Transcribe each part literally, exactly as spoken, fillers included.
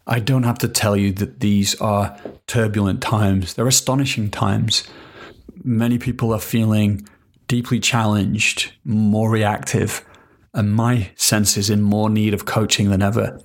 I don't have to tell you that these are turbulent times. They're astonishing times. Many people are feeling deeply challenged, more reactive, and my sense is in more need of coaching than ever.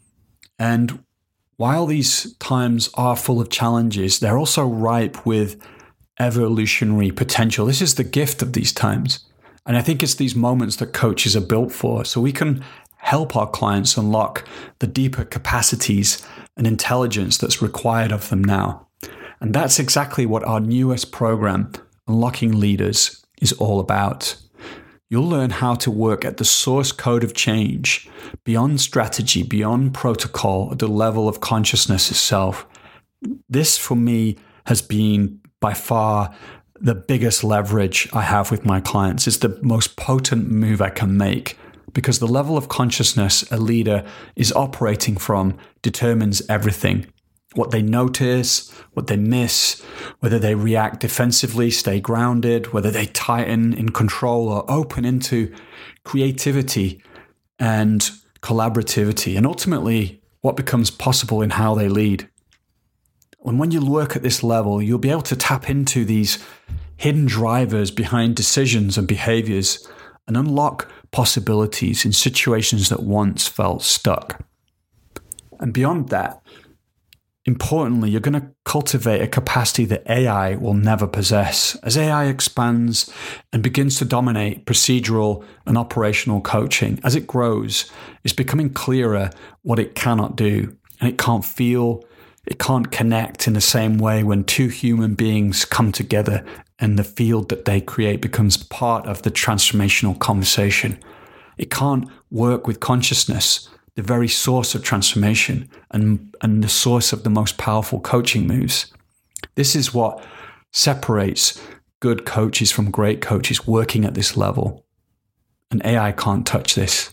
And while these times are full of challenges, they're also ripe with evolutionary potential. This is the gift of these times. And I think it's these moments that coaches are built for, so we can help our clients unlock the deeper capacities and intelligence that's required of them now. And that's exactly what our newest program, Unlocking Leaders, is all about. You'll learn how to work at the source code of change, beyond strategy, beyond protocol, at the level of consciousness itself. This, for me, has been by far the biggest leverage I have with my clients. It's the most potent move I can make, because the level of consciousness a leader is operating from determines everything. What they notice, what they miss, whether they react defensively, stay grounded, whether they tighten in control or open into creativity and collaborativity, and ultimately what becomes possible in how they lead. And when you work at this level, you'll be able to tap into these hidden drivers behind decisions and behaviors and unlock possibilities in situations that once felt stuck. And beyond that, importantly, you're going to cultivate a capacity that A I will never possess. As A I expands and begins to dominate procedural and operational coaching, as it grows, it's becoming clearer what it cannot do. And it can't feel, it can't connect in the same way when two human beings come together and the field that they create becomes part of the transformational conversation. It can't work with consciousness, the very source of transformation and, and the source of the most powerful coaching moves. This is what separates good coaches from great coaches working at this level. And A I can't touch this.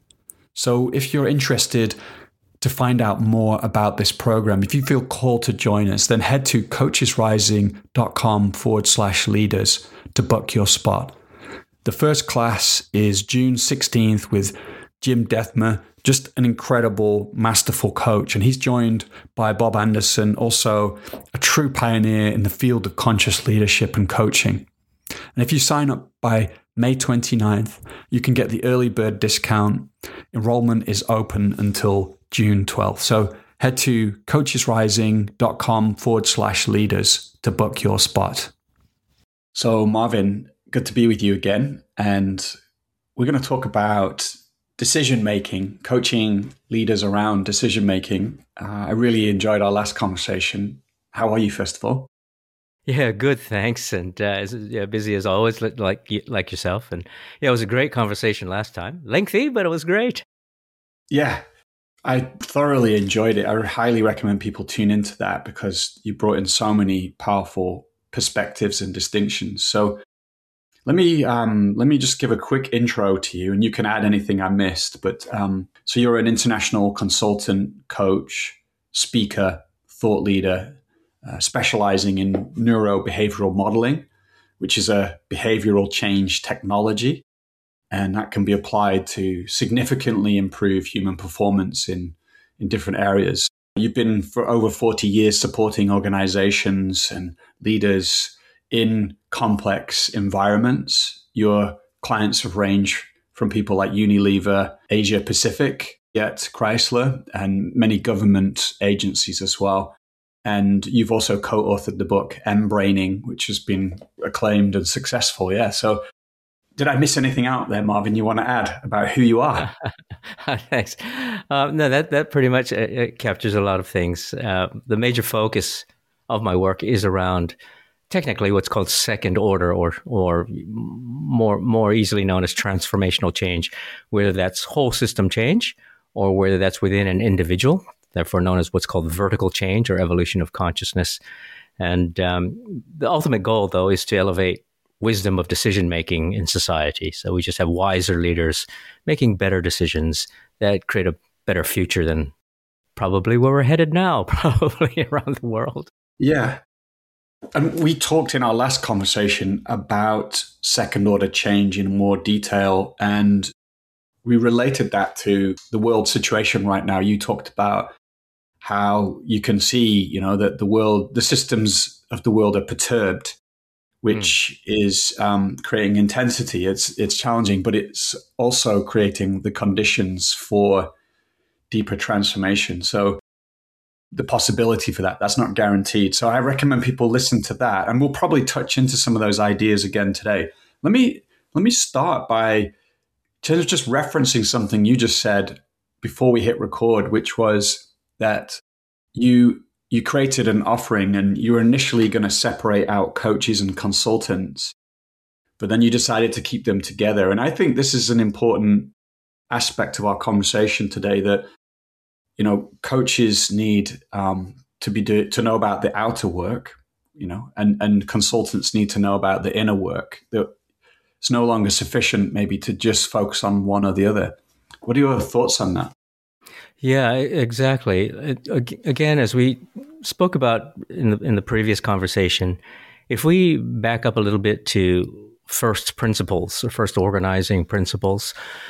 So if you're interested to find out more about this program, if you feel called to join us, then head to coachesrising.com forward slash leaders to book your spot. The first class is June sixteenth with Jim Dethmer, just an incredible, masterful coach. And he's joined by Bob Anderson, also a true pioneer in the field of conscious leadership and coaching. And if you sign up by May twenty-ninth, you can get the early bird discount. Enrollment is open until June twelfth. So head to coachesrising.com forward slash leaders to book your spot. So Marvin, good to be with you again. And we're going to talk about decision-making, coaching leaders around decision-making. Uh, I really enjoyed our last conversation. How are you, first of all? Yeah, good, thanks. And uh, yeah, busy as always, like like yourself. And yeah, it was a great conversation last time. Lengthy, but it was great. Yeah, I thoroughly enjoyed it. I highly recommend people tune into that because you brought in so many powerful perspectives and distinctions. So let me um, let me just give a quick intro to you, and you can add anything I missed. But um, so you're an international consultant, coach, speaker, thought leader, uh, specializing in neurobehavioral modeling, which is a behavioral change technology, and that can be applied to significantly improve human performance in in different areas. You've been for over forty years supporting organizations and leaders in complex environments. Your clients have ranged from people like Unilever, Asia Pacific, yet Chrysler, and many government agencies as well. And you've also co-authored the book M-Braining, which has been acclaimed and successful. Yeah. So did I miss anything out there, Marvin, you want to add about who you are? Thanks. Um, no, that, that pretty much uh, captures a lot of things. Uh, the major focus of my work is around technically what's called second order, or or more more easily known as transformational change, whether that's whole system change or whether that's within an individual, therefore known as what's called vertical change or evolution of consciousness. And um, the ultimate goal, though, is to elevate wisdom of decision making in society. So we just have wiser leaders making better decisions that create a better future than probably where we're headed now, probably around the world. Yeah. And we talked in our last conversation about second order change in more detail, and we related that to the world situation right now. You talked about how you can see, you know, that the world, the systems of the world are perturbed, which mm. is um, creating intensity. It's it's challenging, but it's also creating the conditions for deeper transformation. So the possibility for that, that's not guaranteed. So I recommend people listen to that, and we'll probably touch into some of those ideas again today. Let me let me start by just referencing something you just said before we hit record, which was that you you created an offering and you were initially going to separate out coaches and consultants, but then you decided to keep them together. And I think this is an important aspect of our conversation today, that, you know, coaches need um, to be do, to know about the outer work, you know, and, and consultants need to know about the inner work. That it's no longer sufficient maybe to just focus on one or the other. What are your thoughts on that? Yeah, exactly. Again, as we spoke about in the in the previous conversation, if we back up a little bit to first principles or first organizing principles,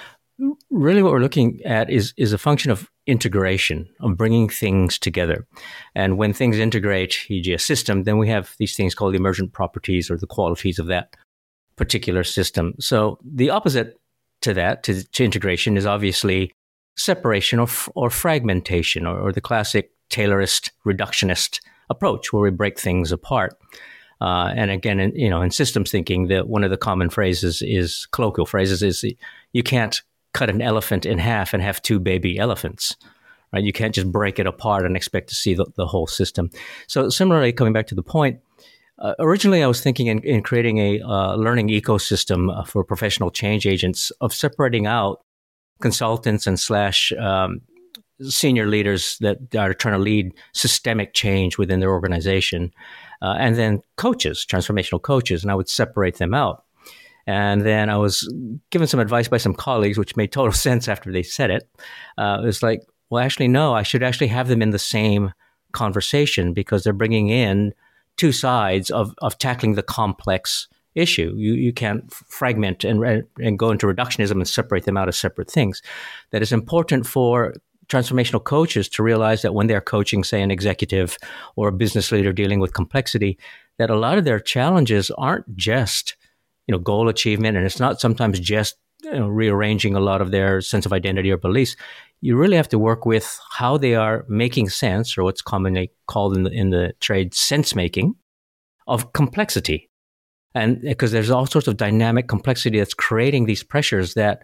really what we're looking at is is a function of integration, of bringing things together. And when things integrate, for example a system, then we have these things called the emergent properties or the qualities of that particular system. So the opposite to that, to, to integration, is obviously separation or, or fragmentation, or, or the classic Taylorist reductionist approach, where we break things apart. Uh, and again, in, you know, in systems thinking, that one of the common phrases is colloquial phrases is you can't cut an elephant in half and have two baby elephants, right? You can't just break it apart and expect to see the, the whole system. So similarly, coming back to the point, uh, originally I was thinking in, in creating a uh, learning ecosystem for professional change agents, of separating out consultants and slash um, senior leaders that are trying to lead systemic change within their organization, uh, and then coaches, transformational coaches, and I would separate them out. And then I was given some advice by some colleagues, which made total sense after they said it. Uh, it was like, well, actually, no, I should actually have them in the same conversation, because they're bringing in two sides of, of tackling the complex issue. You you can't fragment and and go into reductionism and separate them out as separate things. That is important for transformational coaches to realize that when they're coaching, say, an executive or a business leader dealing with complexity, that a lot of their challenges aren't just, you know, goal achievement, and it's not sometimes just, you know, rearranging a lot of their sense of identity or beliefs. You really have to work with how they are making sense, or what's commonly called in the in the trade sense making, of complexity. And because there's all sorts of dynamic complexity that's creating these pressures that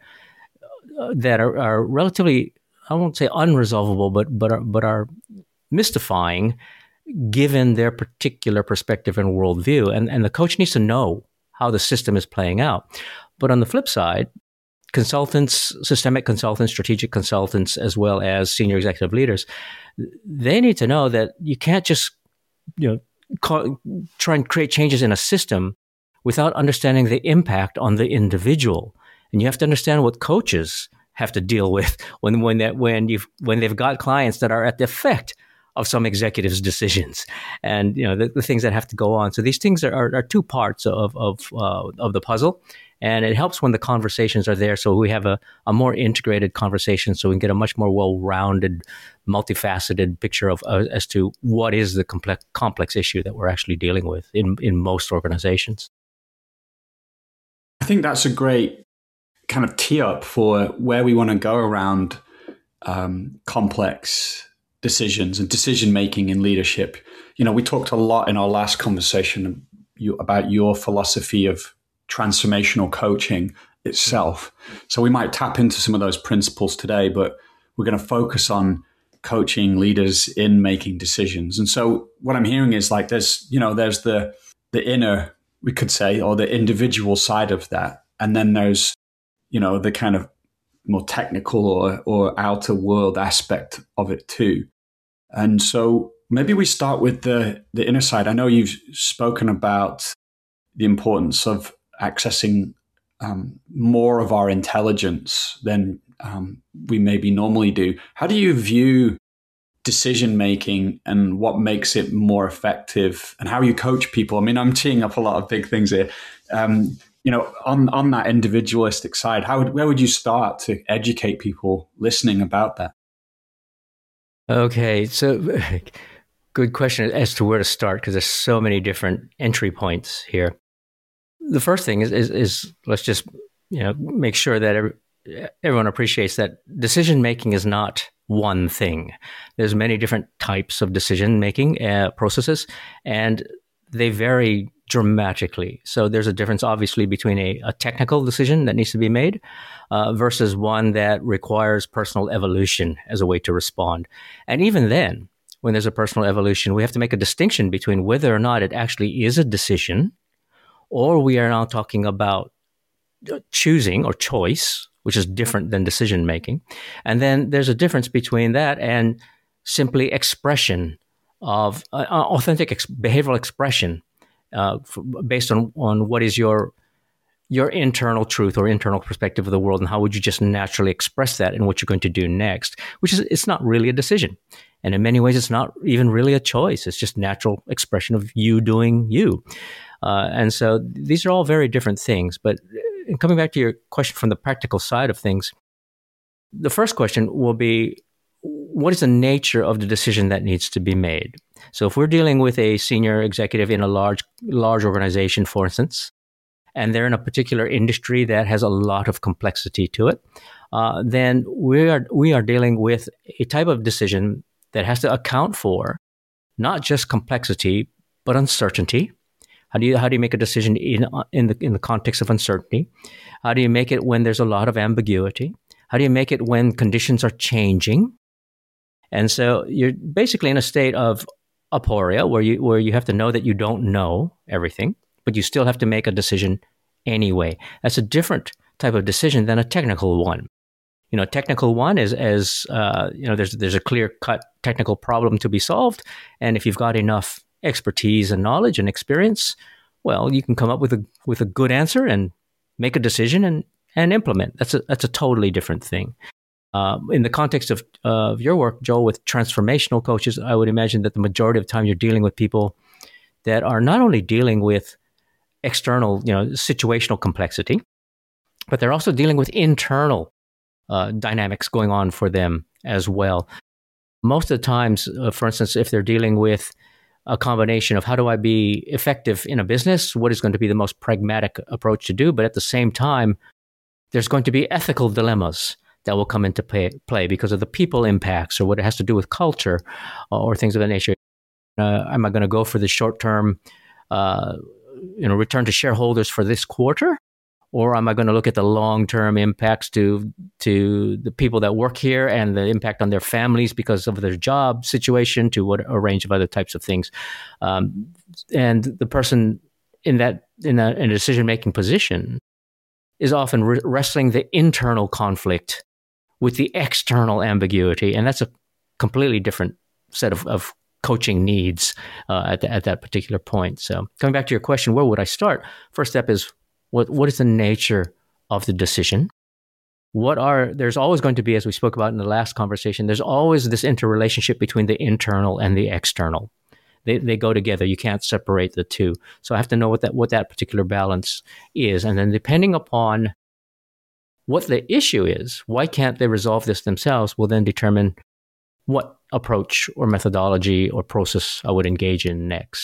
uh, that are, are relatively, I won't say unresolvable, but but are, but are mystifying given their particular perspective and worldview. And and the coach needs to know how the system is playing out. But on the flip side, consultants, systemic consultants, strategic consultants, as well as senior executive leaders, they need to know that you can't just, you know, call, try and create changes in a system without understanding the impact on the individual. And you have to understand what coaches have to deal with when when that when you when they've got clients that are at the effect of some executives' decisions, and you know the, the things that have to go on. So these things are, are, are two parts of of uh, of the puzzle, and it helps when the conversations are there. So we have a, a more integrated conversation, so we can get a much more well-rounded, multifaceted picture of uh, as to what is the complex complex issue that we're actually dealing with in in most organizations. I think that's a great kind of tee up for where we want to go around um, complex decisions and decision making in leadership. You know, we talked a lot in our last conversation about your philosophy of transformational coaching itself. So we might tap into some of those principles today, but we're going to focus on coaching leaders in making decisions. And so what I'm hearing is like there's, you know, there's the the inner, we could say, or the individual side of that. And then there's, you know, the kind of more technical or, or outer world aspect of it too. And so maybe we start with the, the inner side. I know you've spoken about the importance of accessing um, more of our intelligence than um, we maybe normally do. How do you view decision making and what makes it more effective, and how you coach people? I mean, I'm teeing up a lot of big things here. Um, you know, on, on that individualistic side, how would, where would you start to educate people listening about that? Okay, so good question as to where to start because there's so many different entry points here. The first thing is, is, is let's just you know make sure that every, everyone appreciates that decision making is not one thing. There's many different types of decision making uh, processes, and they vary dramatically. So there's a difference, obviously, between a, a technical decision that needs to be made uh, versus one that requires personal evolution as a way to respond. And even then, when there's a personal evolution, we have to make a distinction between whether or not it actually is a decision, or we are now talking about choosing or choice, which is different than decision making. And then there's a difference between that and simply expression of uh, authentic ex- behavioral expression uh, f- based on, on what is your your internal truth or internal perspective of the world, and how would you just naturally express that in what you're going to do next, which is, it's not really a decision. And in many ways, it's not even really a choice. It's just natural expression of you doing you. Uh, and so these are all very different things. But coming back to your question from the practical side of things, the first question will be, what is the nature of the decision that needs to be made? So if we're dealing with a senior executive in a large, large organization, for instance, and they're in a particular industry that has a lot of complexity to it, uh, then we are we are dealing with a type of decision that has to account for not just complexity, but uncertainty. How do you how do you make a decision in in the in the context of uncertainty? How do you make it when there's a lot of ambiguity? How do you make it when conditions are changing? And so you're basically in a state of aporia, where you where you have to know that you don't know everything, but you still have to make a decision anyway. That's a different type of decision than a technical one. You know, technical one is as uh, you know, there's there's a clear cut technical problem to be solved, and if you've got enough expertise and knowledge and experience, well, you can come up with a with a good answer and make a decision and and implement. That's a that's a totally different thing. Uh, in the context of of your work, Joel, with transformational coaches, I would imagine that the majority of the time you're dealing with people that are not only dealing with external, you know, situational complexity, but they're also dealing with internal uh, dynamics going on for them as well. Most of the times, uh, for instance, if they're dealing with a combination of how do I be effective in a business, what is going to be the most pragmatic approach to do, but at the same time, there's going to be ethical dilemmas that will come into play, play because of the people impacts or what it has to do with culture or things of that nature. Uh, am I going to go for the short-term, uh, you know, return to shareholders for this quarter, or am I going to look at the long-term impacts to to the people that work here and the impact on their families because of their job situation, to what a range of other types of things, um, and the person in that in a, in a decision-making position is often re- wrestling the internal conflict with the external ambiguity, and that's a completely different set of, of coaching needs uh, at, the, at that particular point. So coming back to your question, where would I start? First step is, what what is the nature of the decision? What are, there's always going to be, as we spoke about in the last conversation, there's always this interrelationship between the internal and the external. They they go together. You can't separate the two. So I have to know what that what that particular balance is. And then depending upon what the issue is, why can't they resolve this themselves, will then determine what approach or methodology or process I would engage in next.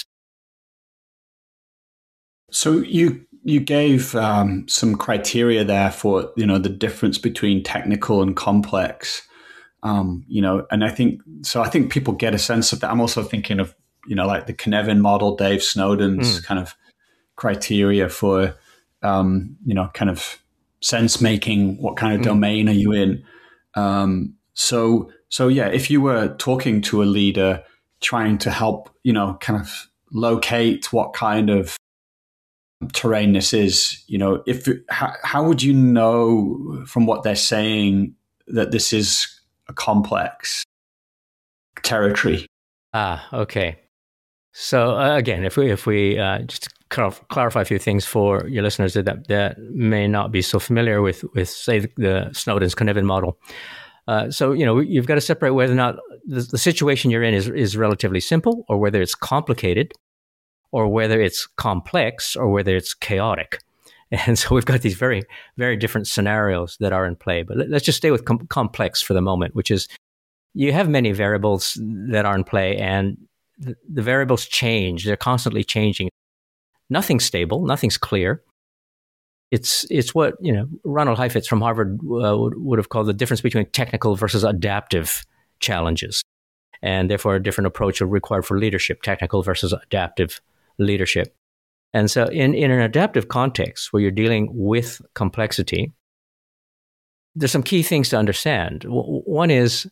So you you gave um, some criteria there for, you know, the difference between technical and complex. Um, you know, and I think so. I think people get a sense of that. I'm also thinking of, you know, like the Cynefin model, Dave Snowden's mm. kind of criteria for, um, you know, kind of sense making. What kind of mm. domain are you in? Um, so, so yeah, if you were talking to a leader trying to help, you know, kind of locate what kind of terrain this is, you know, if how, how would you know from what they're saying that this is a complex territory? Ah, okay. So uh, again, if we if we uh, just clarify a few things for your listeners that that may not be so familiar with with say the, the Snowden's Cynefin model. Uh, so you know, you've got to separate whether or not the, the situation you're in is is relatively simple, or whether it's complicated, or whether it's complex, or whether it's chaotic. And so we've got these very, very different scenarios that are in play. But let's just stay with com- complex for the moment, which is you have many variables that are in play, and the, the variables change. They're constantly changing. Nothing's stable. Nothing's clear. It's it's what you know. Ronald Heifetz from Harvard uh, would, would have called the difference between technical versus adaptive challenges, and therefore a different approach are required for leadership: technical versus adaptive leadership. And so, in in an adaptive context where you're dealing with complexity, there's some key things to understand. W- one is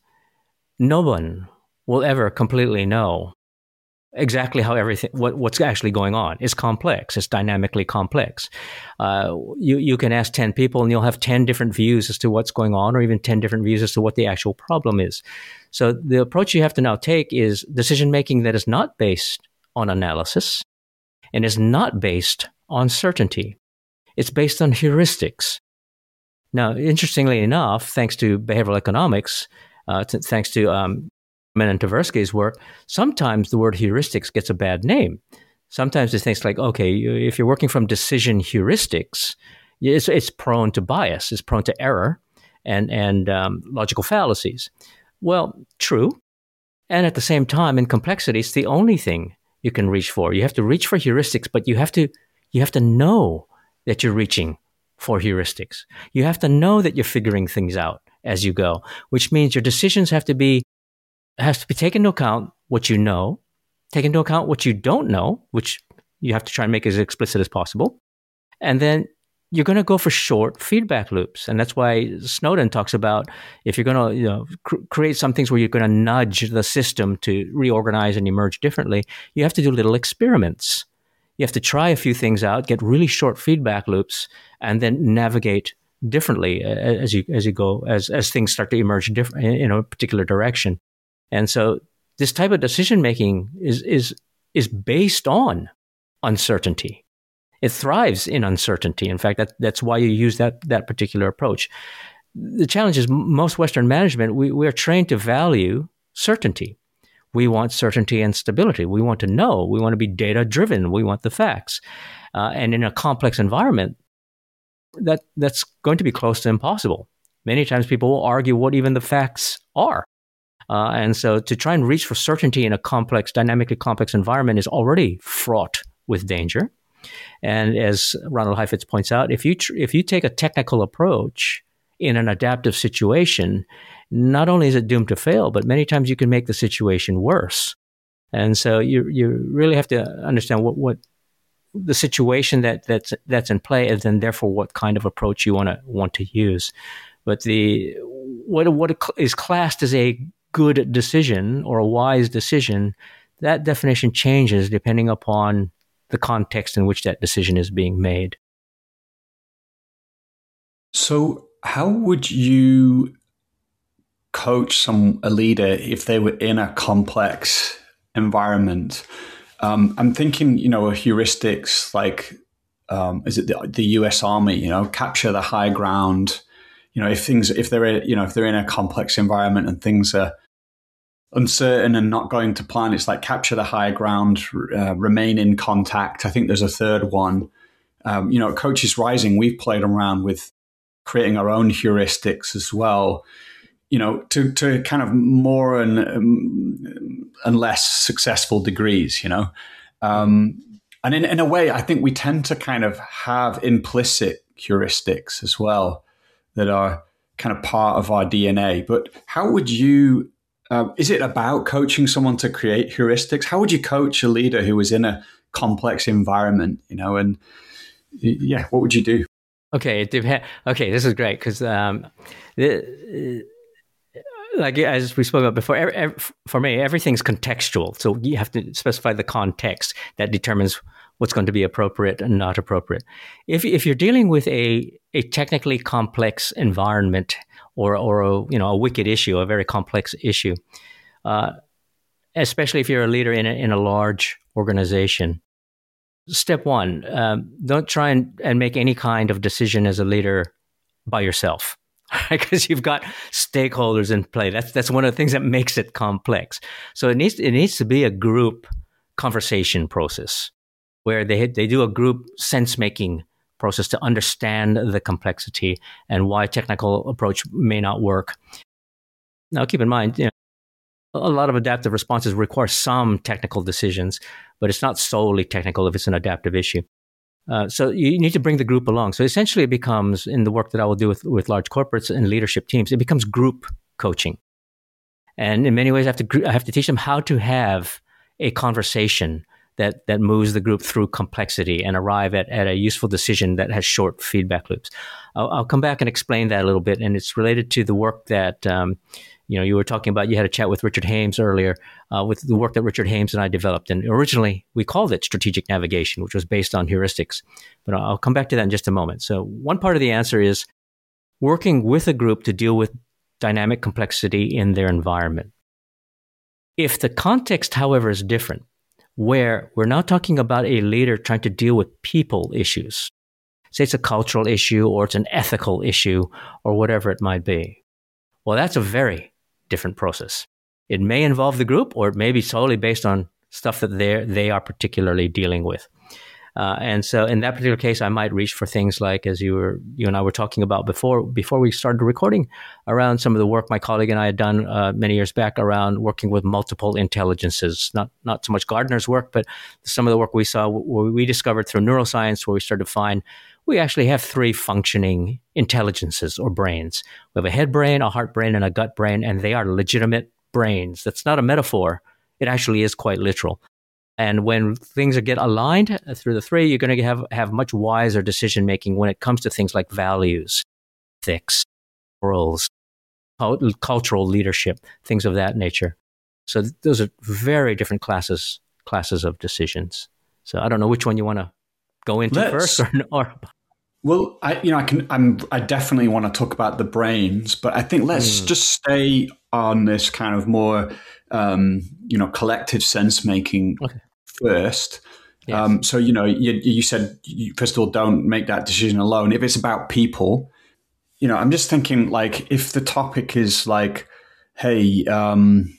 no one will ever completely know exactly how everything, what, what's actually going on. It's complex. It's dynamically complex. Uh, you, you can ask ten people and you'll have ten different views as to what's going on, or even ten different views as to what the actual problem is. So the approach you have to now take is decision-making that is not based on analysis and is not based on certainty. It's based on heuristics. Now, interestingly enough, thanks to behavioral economics, uh, t- thanks to um, and Tversky's work, sometimes the word heuristics gets a bad name. Sometimes it's things like, okay, if you're working from decision heuristics, it's, it's prone to bias, it's prone to error and, and um, logical fallacies. Well, true. And at the same time, in complexity, it's the only thing you can reach for. You have to reach for heuristics, but you have to you have to know that you're reaching for heuristics. You have to know that you're figuring things out as you go, which means your decisions have to be has to be taken into account what you know, take into account what you don't know, which you have to try and make as explicit as possible. And then you're going to go for short feedback loops. And that's why Snowden talks about if you're going to you know, cr- create some things where you're going to nudge the system to reorganize and emerge differently, you have to do little experiments. You have to try a few things out, get really short feedback loops, and then navigate differently as you as you go, as, as things start to emerge different in a particular direction. And so this type of decision-making is, is, is based on uncertainty. It thrives in uncertainty. In fact, that, that's why you use that, that particular approach. The challenge is most Western management, we, we are trained to value certainty. We want certainty and stability. We want to know. We want to be data-driven. We want the facts. Uh, and in a complex environment, that that's going to be close to impossible. Many times people will argue what even the facts are. Uh, and so to try and reach for certainty in a complex, dynamically complex environment is already fraught with danger. And as Ronald Heifetz points out, if you tr- if you take a technical approach in an adaptive situation, not only is it doomed to fail, but many times you can make the situation worse. And so you you really have to understand what, what the situation that that's that's in play is, and therefore what kind of approach you want to want to use. But the what what is classed as a good decision or a wise decision, that definition changes depending upon the context in which that decision is being made. So how would you coach some a leader if they were in a complex environment? Um, I'm thinking, you know, heuristics like, um, is it the, the U S Army, you know, capture the high ground. You know, if things, if they're, you know, if they're in a complex environment and things are uncertain and not going to plan, it's like capture the high ground, uh, remain in contact. I think there's a third one. Um, you know, at Coaches Rising, we've played around with creating our own heuristics as well, you know, to, to kind of more and, um, and less successful degrees, you know. Um, and in, in a way, I think we tend to kind of have implicit heuristics as well that are kind of part of our D N A. But how would you, uh, is it about coaching someone to create heuristics? How would you coach a leader who is in a complex environment, you know, and yeah, what would you do? Okay, it depends. Okay, this is great because, um, like as we spoke about before, every, every, for me, everything's contextual. So you have to specify the context that determines what's going to be appropriate and not appropriate. If if you're dealing with a a technically complex environment or or a, you know a wicked issue, a very complex issue, uh, especially if you're a leader in a, in a large organization. Step one, um, don't try and, and make any kind of decision as a leader by yourself, because you've got stakeholders in play. That's that's one of the things that makes it complex. So it needs it needs to be a group conversation process where they they do a group sense making process to understand the complexity and why technical approach may not work. Now, keep in mind, you know, a lot of adaptive responses require some technical decisions, but it's not solely technical if it's an adaptive issue. Uh, so you need to bring the group along. So essentially it becomes, in the work that I will do with, with large corporates and leadership teams, it becomes group coaching. And in many ways, I have to, I have to teach them how to have a conversation that, that moves the group through complexity and arrive at, at a useful decision that has short feedback loops. I'll, I'll come back and explain that a little bit. And it's related to the work that, um, you know, you were talking about. You had a chat with Richard Hames earlier, uh, with the work that Richard Hames and I developed. And originally, we called it strategic navigation, which was based on heuristics. But I'll come back to that in just a moment. So one part of the answer is working with a group to deal with dynamic complexity in their environment. If the context, however, is different, where we're now talking about a leader trying to deal with people issues, say it's a cultural issue or it's an ethical issue or whatever it might be, well, that's a very different process. It may involve the group, or it may be solely based on stuff that they they are particularly dealing with. Uh, and so, in that particular case, I might reach for things like, as you were you and I were talking about before before we started recording, around some of the work my colleague and I had done uh, many years back around working with multiple intelligences. Not not so much Gardner's work, but some of the work we saw, where we discovered through neuroscience, where we started to find we actually have three functioning intelligences or brains. We have a head brain, a heart brain, and a gut brain, and they are legitimate brains. That's not a metaphor. It actually is quite literal. And when things get aligned through the three, you're going to have, have much wiser decision-making when it comes to things like values, ethics, morals, cultural leadership, things of that nature. So th- those are very different classes classes of decisions. So I don't know which one you want to go into Let's, first, or, or well, I you know I can I'm I definitely want to talk about the brains, but I think let's mm. just stay on this kind of more um, you know collective sense making okay. first. Yes. Um, so you know you, you said you, first of all, don't make that decision alone. If it's about people, you know, I'm just thinking like if the topic is like, hey, um,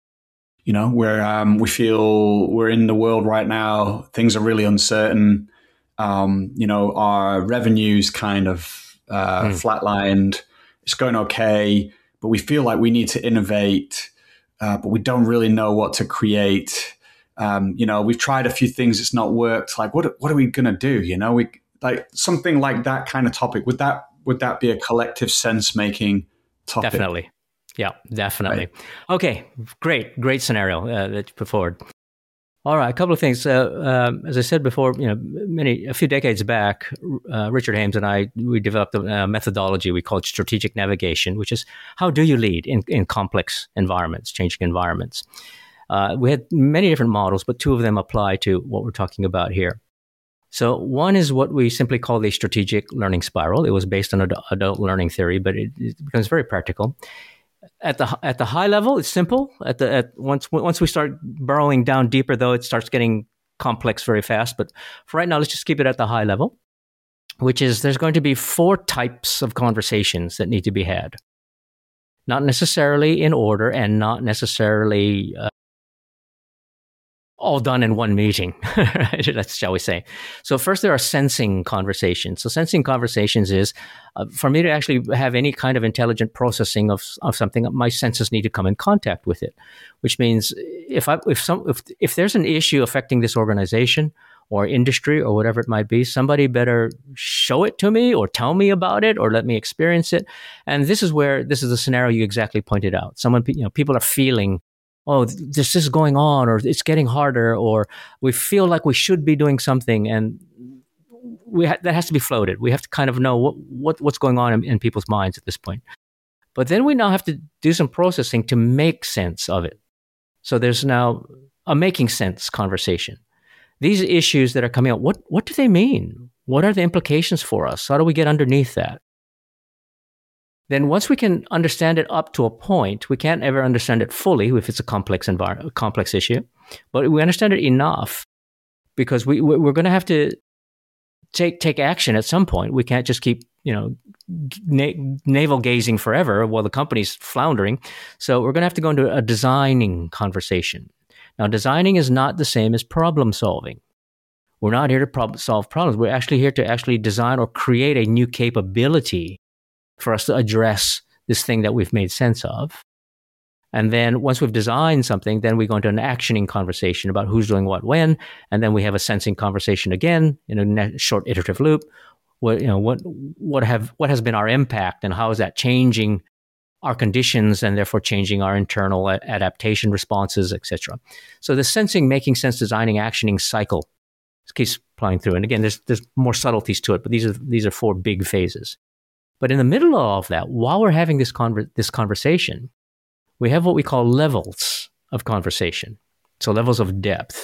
you know, where um, we feel we're in the world right now, things are really uncertain. Um, you know, our revenue's kind of uh, mm. flatlined. It's going okay, but we feel like we need to innovate, uh, but we don't really know what to create. Um, you know, we've tried a few things; it's not worked. Like, what what are we going to do? You know, we like something like that kind of topic. Would that would that be a collective sense making topic? Definitely, yeah, definitely. Right. Okay, great, great scenario uh, that you put forward. All right, a couple of things. Uh, um, as I said before, you know, many a few decades back, uh, Richard Hames and I we developed a methodology we called strategic navigation, which is how do you lead in, in complex environments, changing environments. Uh, we had many different models, but two of them apply to what we're talking about here. So one is what we simply call the strategic learning spiral. It was based on ad- adult learning theory, but it, it becomes very practical. At the at the high level, it's simple. At the at once once we start burrowing down deeper, though, it starts getting complex very fast. But for right now, let's just keep it at the high level, which is there's going to be four types of conversations that need to be had. Not necessarily in order, and not necessarily uh, all done in one meeting, right? That's, shall we say. So first, there are sensing conversations. So sensing conversations is, uh, for me to actually have any kind of intelligent processing of, of something, my senses need to come in contact with it, which means if I, if some, if, if there's an issue affecting this organization or industry or whatever it might be, somebody better show it to me or tell me about it or let me experience it. And this is where, this is the scenario you exactly pointed out. Someone, you know, people are feeling, oh, this is going on, or it's getting harder, or we feel like we should be doing something, and we ha- that has to be floated. We have to kind of know what, what what's going on in, in people's minds at this point. But then we now have to do some processing to make sense of it. So there's now a making sense conversation. These issues that are coming out, what what do they mean? What are the implications for us? How do we get underneath that? Then once we can understand it up to a point, we can't ever understand it fully if it's a complex environment, complex issue, but we understand it enough because we, we're going to have to take take action at some point. We can't just keep, you know, na- navel gazing forever while the company's floundering. So we're going to have to go into a designing conversation. Now, designing is not the same as problem solving. We're not here to prob- solve problems. We're actually here to actually design or create a new capability for us to address this thing that we've made sense of. And then once we've designed something, then we go into an actioning conversation about who's doing what when, and then we have a sensing conversation again in a short iterative loop. What you know, what what have what has been our impact, and how is that changing our conditions, and therefore changing our internal adaptation responses, et cetera. So the sensing, making sense, designing, actioning cycle keeps playing through. And again, there's there's more subtleties to it, but these are these are four big phases. But in the middle of all of that, while we're having this conver- this conversation, we have what we call levels of conversation. So levels of depth.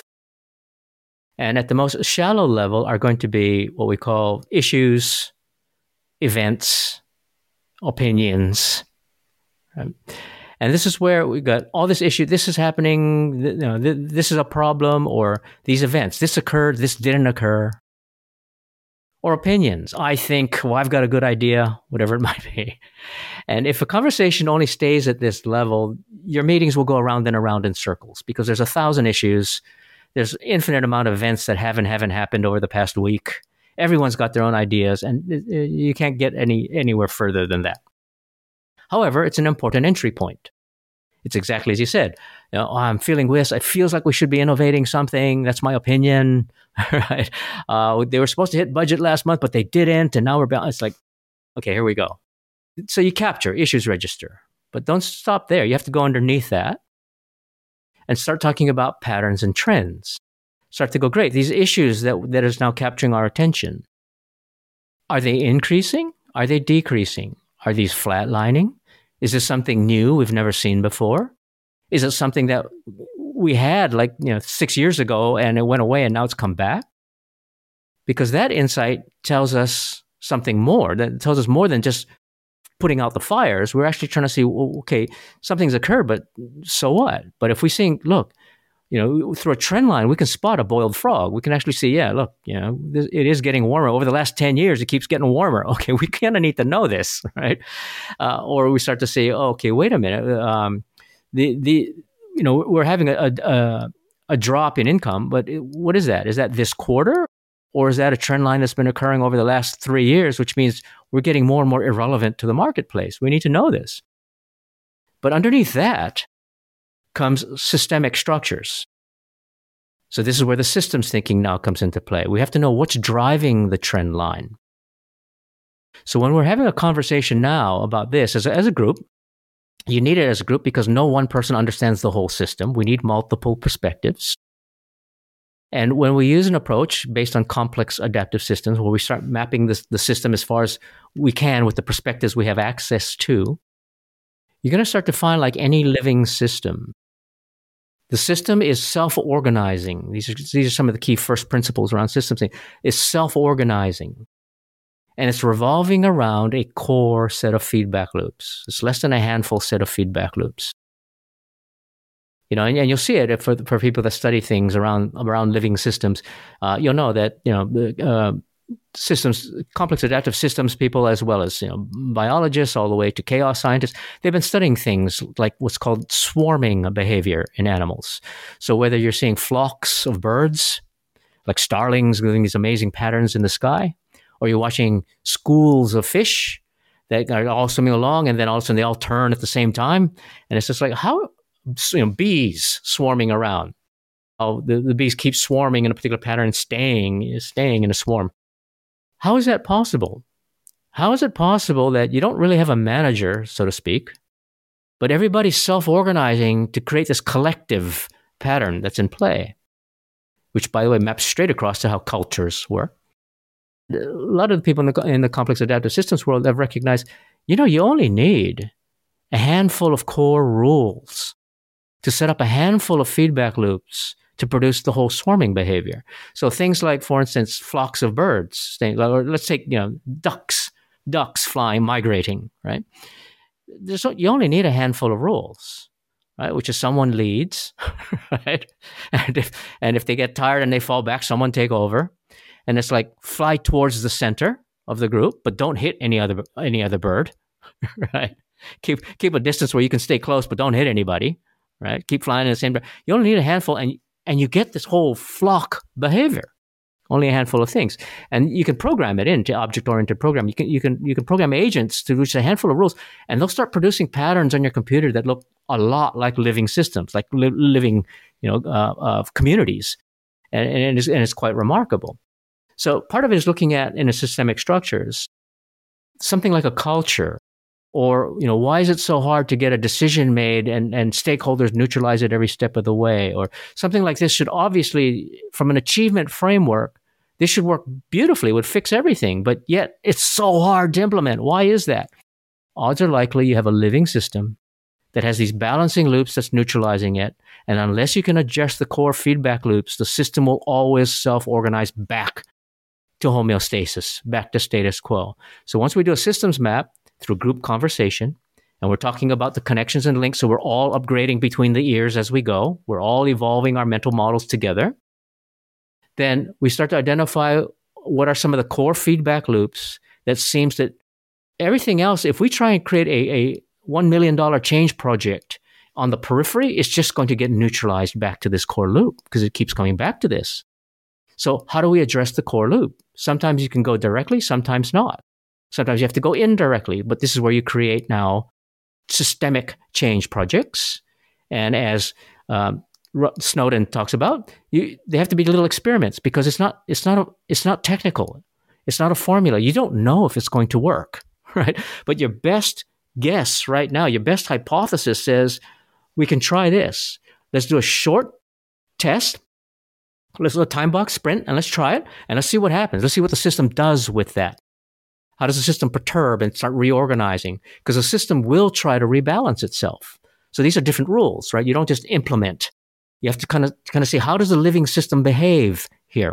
And at the most shallow level are going to be what we call issues, events, opinions. Right? And this is where we got all this issue. This is happening. You know, th- this is a problem, or these events. This occurred. This didn't occur. Or opinions. I think, well, I've got a good idea, whatever it might be. And if a conversation only stays at this level, your meetings will go around and around in circles, because there's a thousand issues. There's infinite amount of events that haven't haven't happened over the past week. Everyone's got their own ideas, and you can't get any anywhere further than that. However, it's an important entry point. It's exactly as you said. You know, oh, I'm feeling this. It feels like we should be innovating something. That's my opinion. Right? Uh, they were supposed to hit budget last month, but they didn't, and now we're bound. It's like, okay, here we go. So you capture, issues register, but don't stop there. You have to go underneath that and start talking about patterns and trends. Start to go, great, these issues that that is now capturing our attention, are they increasing? Are they decreasing? Are these flatlining? Is this something new we've never seen before? Is it something that we had like, you know, six years ago and it went away and now it's come back? Because that insight tells us something more. That tells us more than just putting out the fires. We're actually trying to see, well, okay, something's occurred, but so what? But if we see, look, you know, through a trend line, we can spot a boiled frog. We can actually see, yeah, look, you know, this, it is getting warmer. Over the last ten years, it keeps getting warmer. Okay, we kind of need to know this, right? Uh, or we start to say, oh, okay, wait a minute. Um, the, the, you know, we're having a, a, a drop in income, but it, what is that? Is that this quarter? Or is that a trend line that's been occurring over the last three years, which means we're getting more and more irrelevant to the marketplace? We need to know this. But underneath that comes systemic structures. So this is where the systems thinking now comes into play. We have to know what's driving the trend line. So when we're having a conversation now about this as a, as a group, you need it as a group because no one person understands the whole system. We need multiple perspectives. And when we use an approach based on complex adaptive systems, where we start mapping this, the system as far as we can with the perspectives we have access to, you're going to start to find, like any living system, the system is self-organizing. These are, these are some of the key first principles around systems. It's self-organizing. And it's revolving around a core set of feedback loops. It's less than a handful set of feedback loops. You know, and, and you'll see it for for people that study things around around living systems. Uh, you'll know that, you know, uh, systems, complex adaptive systems people, as well as, you know, biologists, all the way to chaos scientists, they've been studying things like what's called swarming behavior in animals. So whether you're seeing flocks of birds, like starlings doing these amazing patterns in the sky, or you're watching schools of fish that are all swimming along, and then all of a sudden they all turn at the same time, and it's just like, how, you know, bees swarming around. Oh, the, the bees keep swarming in a particular pattern and staying, staying in a swarm. How is that possible? How is it possible that you don't really have a manager, so to speak, but everybody's self-organizing to create this collective pattern that's in play, which, by the way, maps straight across to how cultures work. A lot of the people in the, in the complex adaptive systems world have recognized, you know, you only need a handful of core rules to set up a handful of feedback loops to produce the whole swarming behavior. So things like, for instance, flocks of birds, or let's take, you know, ducks, ducks flying, migrating, right? There's, you only need a handful of rules, right? Which is someone leads, right? And if, and if they get tired and they fall back, someone take over. And it's like, fly towards the center of the group, but don't hit any other, any other bird, right? Keep, keep a distance where you can stay close, but don't hit anybody. Right? Keep flying in the same direction. You only need a handful, and and you get this whole flock behavior. Only a handful of things, and you can program it into object-oriented programming. You can you can you can program agents to reach a handful of rules, and they'll start producing patterns on your computer that look a lot like living systems, like li- living, you know, uh, uh, communities, and, and, it's, and it's quite remarkable. So part of it is looking at in a systemic structures, something like a culture, or, you know, why is it so hard to get a decision made and, and stakeholders neutralize it every step of the way? Or something like this should obviously, from an achievement framework, this should work beautifully, would fix everything, but yet it's so hard to implement. Why is that? Odds are likely you have a living system that has these balancing loops that's neutralizing it. And unless you can adjust the core feedback loops, the system will always self-organize back to homeostasis, back to status quo. So once we do a systems map through group conversation, and we're talking about the connections and links, so we're all upgrading between the ears as we go, we're all evolving our mental models together, then we start to identify what are some of the core feedback loops that seems that everything else, if we try and create a, a one million dollars change project on the periphery, it's just going to get neutralized back to this core loop because it keeps coming back to this. So how do we address the core loop? Sometimes you can go directly, sometimes not. Sometimes you have to go indirectly, but this is where you create now systemic change projects. And as um, Snowden talks about, you, they have to be little experiments because it's not, it's not, a, it's not technical. It's not a formula. You don't know if it's going to work, right? But your best guess right now, your best hypothesis says, we can try this. Let's do a short test. Let's do a time box sprint and let's try it and let's see what happens. Let's see what the system does with that. How does the system perturb and start reorganizing? Because the system will try to rebalance itself. So these are different rules, right? You don't just implement. You have to kind of kind of see, how does the living system behave here?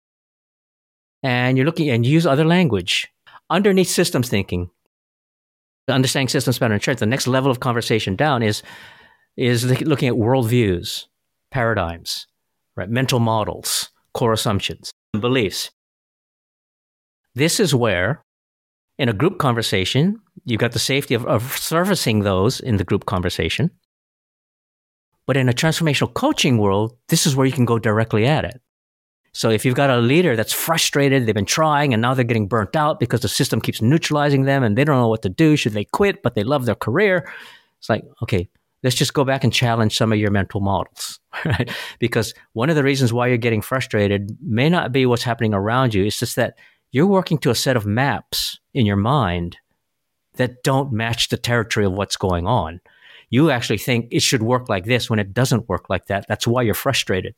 And you're looking and use other language. Underneath systems thinking, understanding systems pattern and trends, the next level of conversation down is, is looking at worldviews, paradigms, right? Mental models, core assumptions, and beliefs. This is where, in a group conversation, you've got the safety of, of servicing those in the group conversation. But in a transformational coaching world, this is where you can go directly at it. So if you've got a leader that's frustrated, they've been trying, and now they're getting burnt out because the system keeps neutralizing them and they don't know what to do. Should they quit, but they love their career? It's like, okay, let's just go back and challenge some of your mental models, right? Because one of the reasons why you're getting frustrated may not be what's happening around you. It's just that you're working to a set of maps in your mind that don't match the territory of what's going on. You actually think it should work like this when it doesn't work like that. That's why you're frustrated.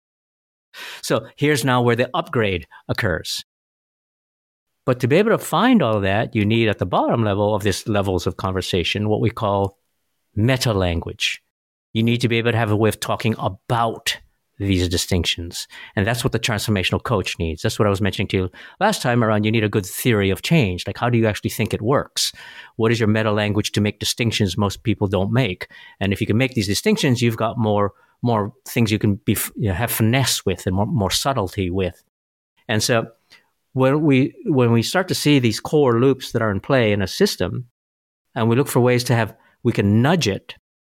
So here's now where the upgrade occurs. But to be able to find all that, you need at the bottom level of this levels of conversation what we call meta language. You need to be able to have a way of talking about these distinctions. And that's what the transformational coach needs. That's what I was mentioning to you last time around. You need a good theory of change. Like, how do you actually think it works? What is your meta language to make distinctions most people don't make? And if you can make these distinctions, you've got more more things you can be, you know, have finesse with and more, more subtlety with. And so when we when we start to see these core loops that are in play in a system, and we look for ways to have, we can nudge it,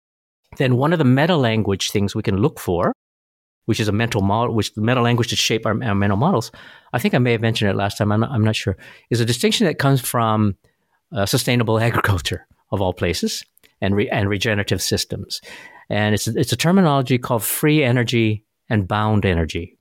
then one of the meta language things we can look for, which is a mental model, which the meta language to shape our, our mental models, I think I may have mentioned it last time, I'm not, I'm not sure, is a distinction that comes from uh, sustainable agriculture, of all places, and re, and regenerative systems. And it's, it's a terminology called free energy and bound energy.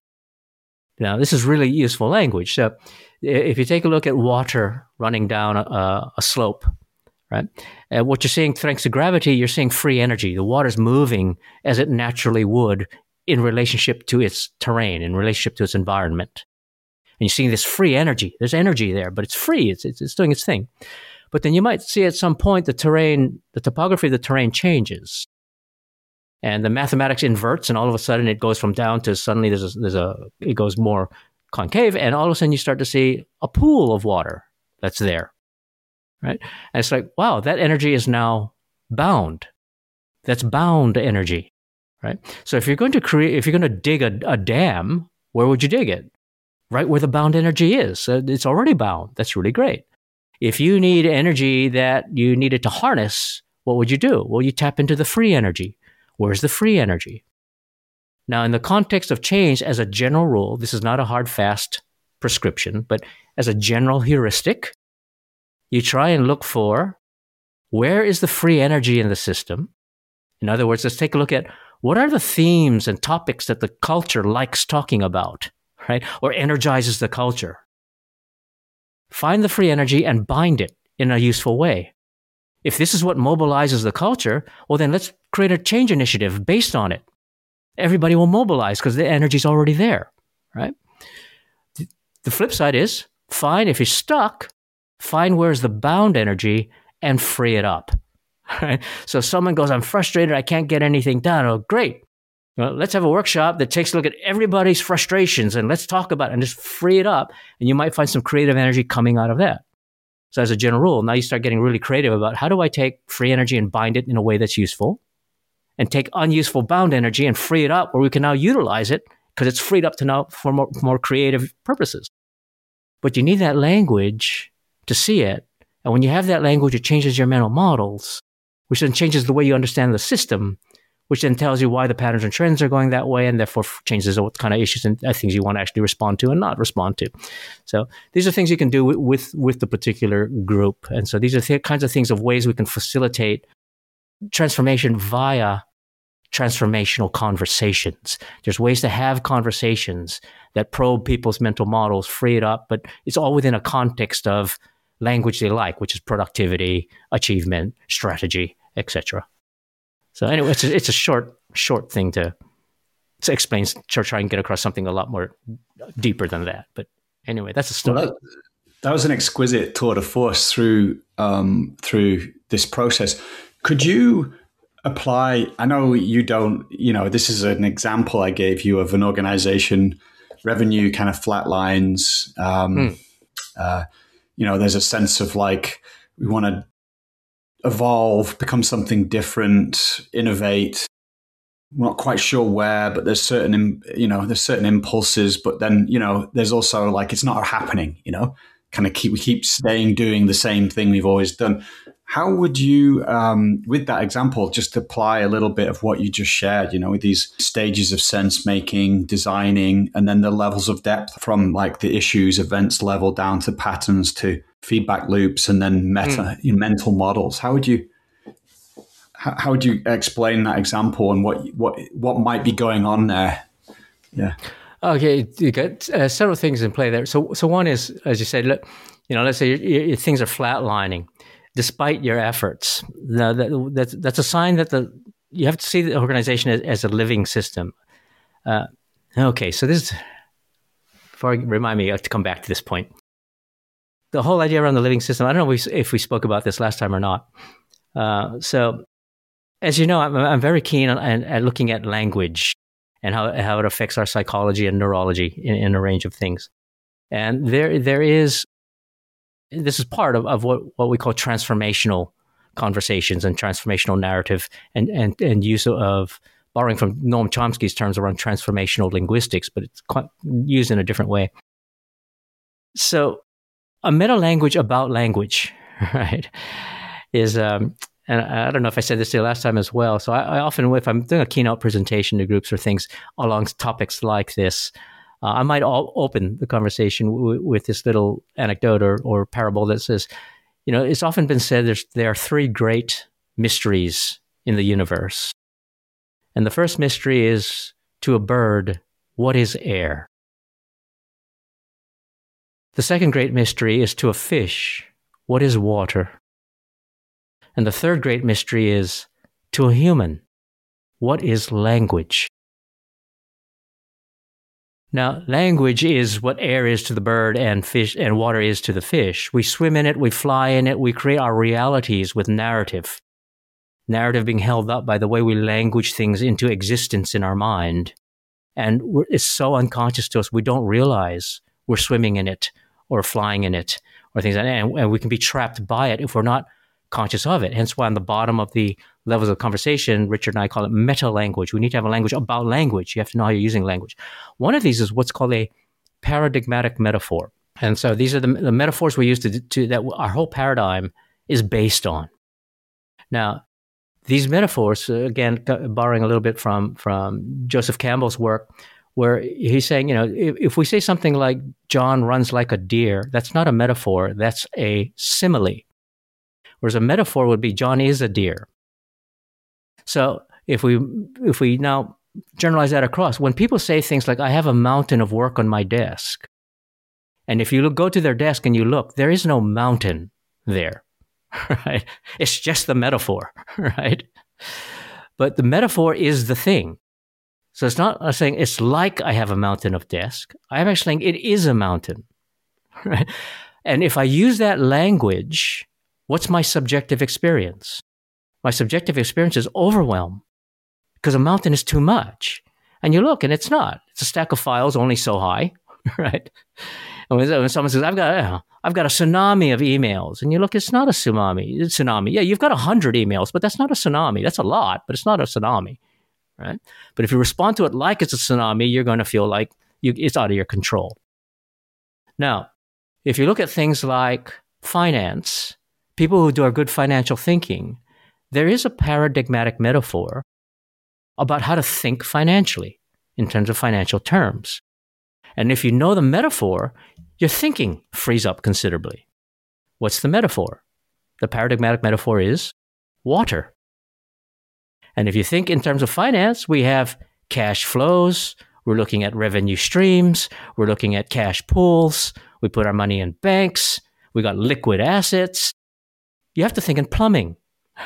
Now, this is really useful language. So if you take a look at water running down a, a slope, right? And what you're seeing, thanks to gravity, you're seeing free energy. The water's moving as it naturally would in relationship to its terrain, in relationship to its environment. And you're seeing this free energy. There's energy there, but it's free. It's, it's, it's doing its thing. But then you might see at some point the terrain, the topography of the terrain changes. And the mathematics inverts, and all of a sudden it goes from down to suddenly there's a, there's a it goes more concave, and all of a sudden you start to see a pool of water that's there, right? And it's like, wow, that energy is now bound. That's bound energy, right? So if you're going to create, if you're going to dig a, a dam, where would you dig it? Right where the bound energy is. So it's already bound. That's really great. If you need energy that you needed to harness, what would you do? Well, you tap into the free energy. Where's the free energy? Now, in the context of change, as a general rule, this is not a hard, fast prescription, but as a general heuristic, you try and look for where is the free energy in the system, In other words, let's take a look at what are the themes and topics that the culture likes talking about, right? Or energizes the culture. Find the free energy and bind it in a useful way. If this is what mobilizes the culture, well, then let's create a change initiative based on it. Everybody will mobilize because the energy's already there, right? The flip side is, fine, if you're stuck, find where's the bound energy and free it up, right? So if someone goes, I'm frustrated, I can't get anything done. Oh, great. Well, let's have a workshop that takes a look at everybody's frustrations and let's talk about it and just free it up. And you might find some creative energy coming out of that. So as a general rule, now you start getting really creative about how do I take free energy and bind it in a way that's useful, and take unuseful bound energy and free it up where we can now utilize it because it's freed up to now for more, more creative purposes. But you need that language to see it. And when you have that language, it changes your mental models, which then changes the way you understand the system, which then tells you why the patterns and trends are going that way, and therefore changes what kind of issues and things you want to actually respond to and not respond to. So these are things you can do with, with, with the particular group. And so these are the kinds of things of ways we can facilitate transformation via transformational conversations. There's ways to have conversations that probe people's mental models, free it up, but it's all within a context of language they like, which is productivity, achievement, strategy, et cetera. So anyway, it's a, it's a short, short thing to, to explain, to try and get across something a lot more deeper than that. But anyway, that's a story. Well, that, that was an exquisite tour de force through um, through this process. Could you apply? I know you don't. You know, this is an example I gave you of an organization, revenue kind of flatlines. Um, mm. uh, you know, there's a sense of like we want to evolve, become something different, innovate. We're not quite sure where, but there's certain, you know, there's certain impulses, but then, you know, there's also like, it's not happening, you know, kind of keep, we keep staying doing the same thing we've always done. How would you, um, with that example, just apply a little bit of what you just shared, you know, with these stages of sense making, designing, and then the levels of depth from like the issues, events level down to patterns to feedback loops and then meta mm. mental models. How would you how, how would you explain that example and what what what might be going on there? Yeah. Okay, you got uh, several things in play there. So so one is, as you said, look, you know, let's say your, your things are flatlining despite your efforts. Now that, that's that's a sign that the you have to see the organization as, as a living system. Uh, okay, so this is, before I remind me, I have to come back to this point. The whole idea around the living system, I don't know if we, if we spoke about this last time or not. Uh, so, as you know, I'm, I'm very keen on, on, on looking at language and how how it affects our psychology and neurology in, in a range of things. And there there is, this is part of, of what, what we call transformational conversations and transformational narrative and, and, and use of, borrowing from Noam Chomsky's terms around transformational linguistics, but it's quite used in a different way. So, a meta language about language, right, is, um, and I don't know if I said this to you last time as well. So I, I often, if I'm doing a keynote presentation to groups or things along topics like this, uh, I might all open the conversation w- with this little anecdote or, or parable that says, you know, it's often been said there's, there are three great mysteries in the universe. And the first mystery is, to a bird, what is air? The second great mystery is, to a fish, what is water? And the third great mystery is, to a human, what is language? Now, language is what air is to the bird and fish and water is to the fish. We swim in it, we fly in it, we create our realities with narrative. Narrative being held up by the way we language things into existence in our mind. And we're, it's so unconscious to us, we don't realize we're swimming in it or flying in it or things like that. And, and we can be trapped by it if we're not conscious of it. Hence why on the bottom of the levels of conversation, Richard and I call it meta language. We need to have a language about language. You have to know how you're using language. One of these is what's called a paradigmatic metaphor. And so these are the, the metaphors we use to, to that our whole paradigm is based on. Now, these metaphors, again, borrowing a little bit from, from Joseph Campbell's work, where he's saying, you know, if, if we say something like John runs like a deer, that's not a metaphor, that's a simile. Whereas a metaphor would be John is a deer. So if we if we now generalize that across, when people say things like, I have a mountain of work on my desk, and if you look, go to their desk and you look, there is no mountain there, right? It's just the metaphor, right? But the metaphor is the thing. So it's not I'm saying it's like I have a mountain of desk. I'm actually saying it is a mountain, right? And if I use that language, what's my subjective experience? My subjective experience is overwhelm because a mountain is too much. And you look and it's not. It's a stack of files only so high, right? And when, when someone says, I've got, uh, I've got a tsunami of emails, and you look, it's not a tsunami. It's a tsunami. Yeah, you've got one hundred emails, but that's not a tsunami. That's a lot, but it's not a tsunami, right? But if you respond to it like it's a tsunami, you're going to feel like you, it's out of your control. Now, if you look at things like finance, people who do a good financial thinking, there is a paradigmatic metaphor about how to think financially in terms of financial terms. And if you know the metaphor, your thinking frees up considerably. What's the metaphor? The paradigmatic metaphor is water. And if you think in terms of finance, we have cash flows, we're looking at revenue streams, we're looking at cash pools, we put our money in banks, we got liquid assets. You have to think in plumbing,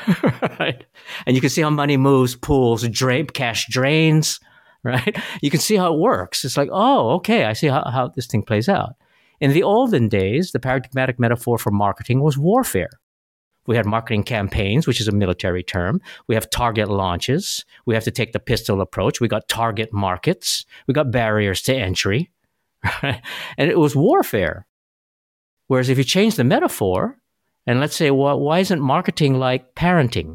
right? And you can see how money moves, pools, drain, cash drains, right? You can see how it works. It's like, oh, okay, I see how, how this thing plays out. In the olden days, the paradigmatic metaphor for marketing was warfare. We had marketing campaigns, which is a military term. We have target launches. We have to take the pistol approach. We got target markets. We got barriers to entry, right? And it was warfare. Whereas if you change the metaphor, and let's say, well, why isn't marketing like parenting?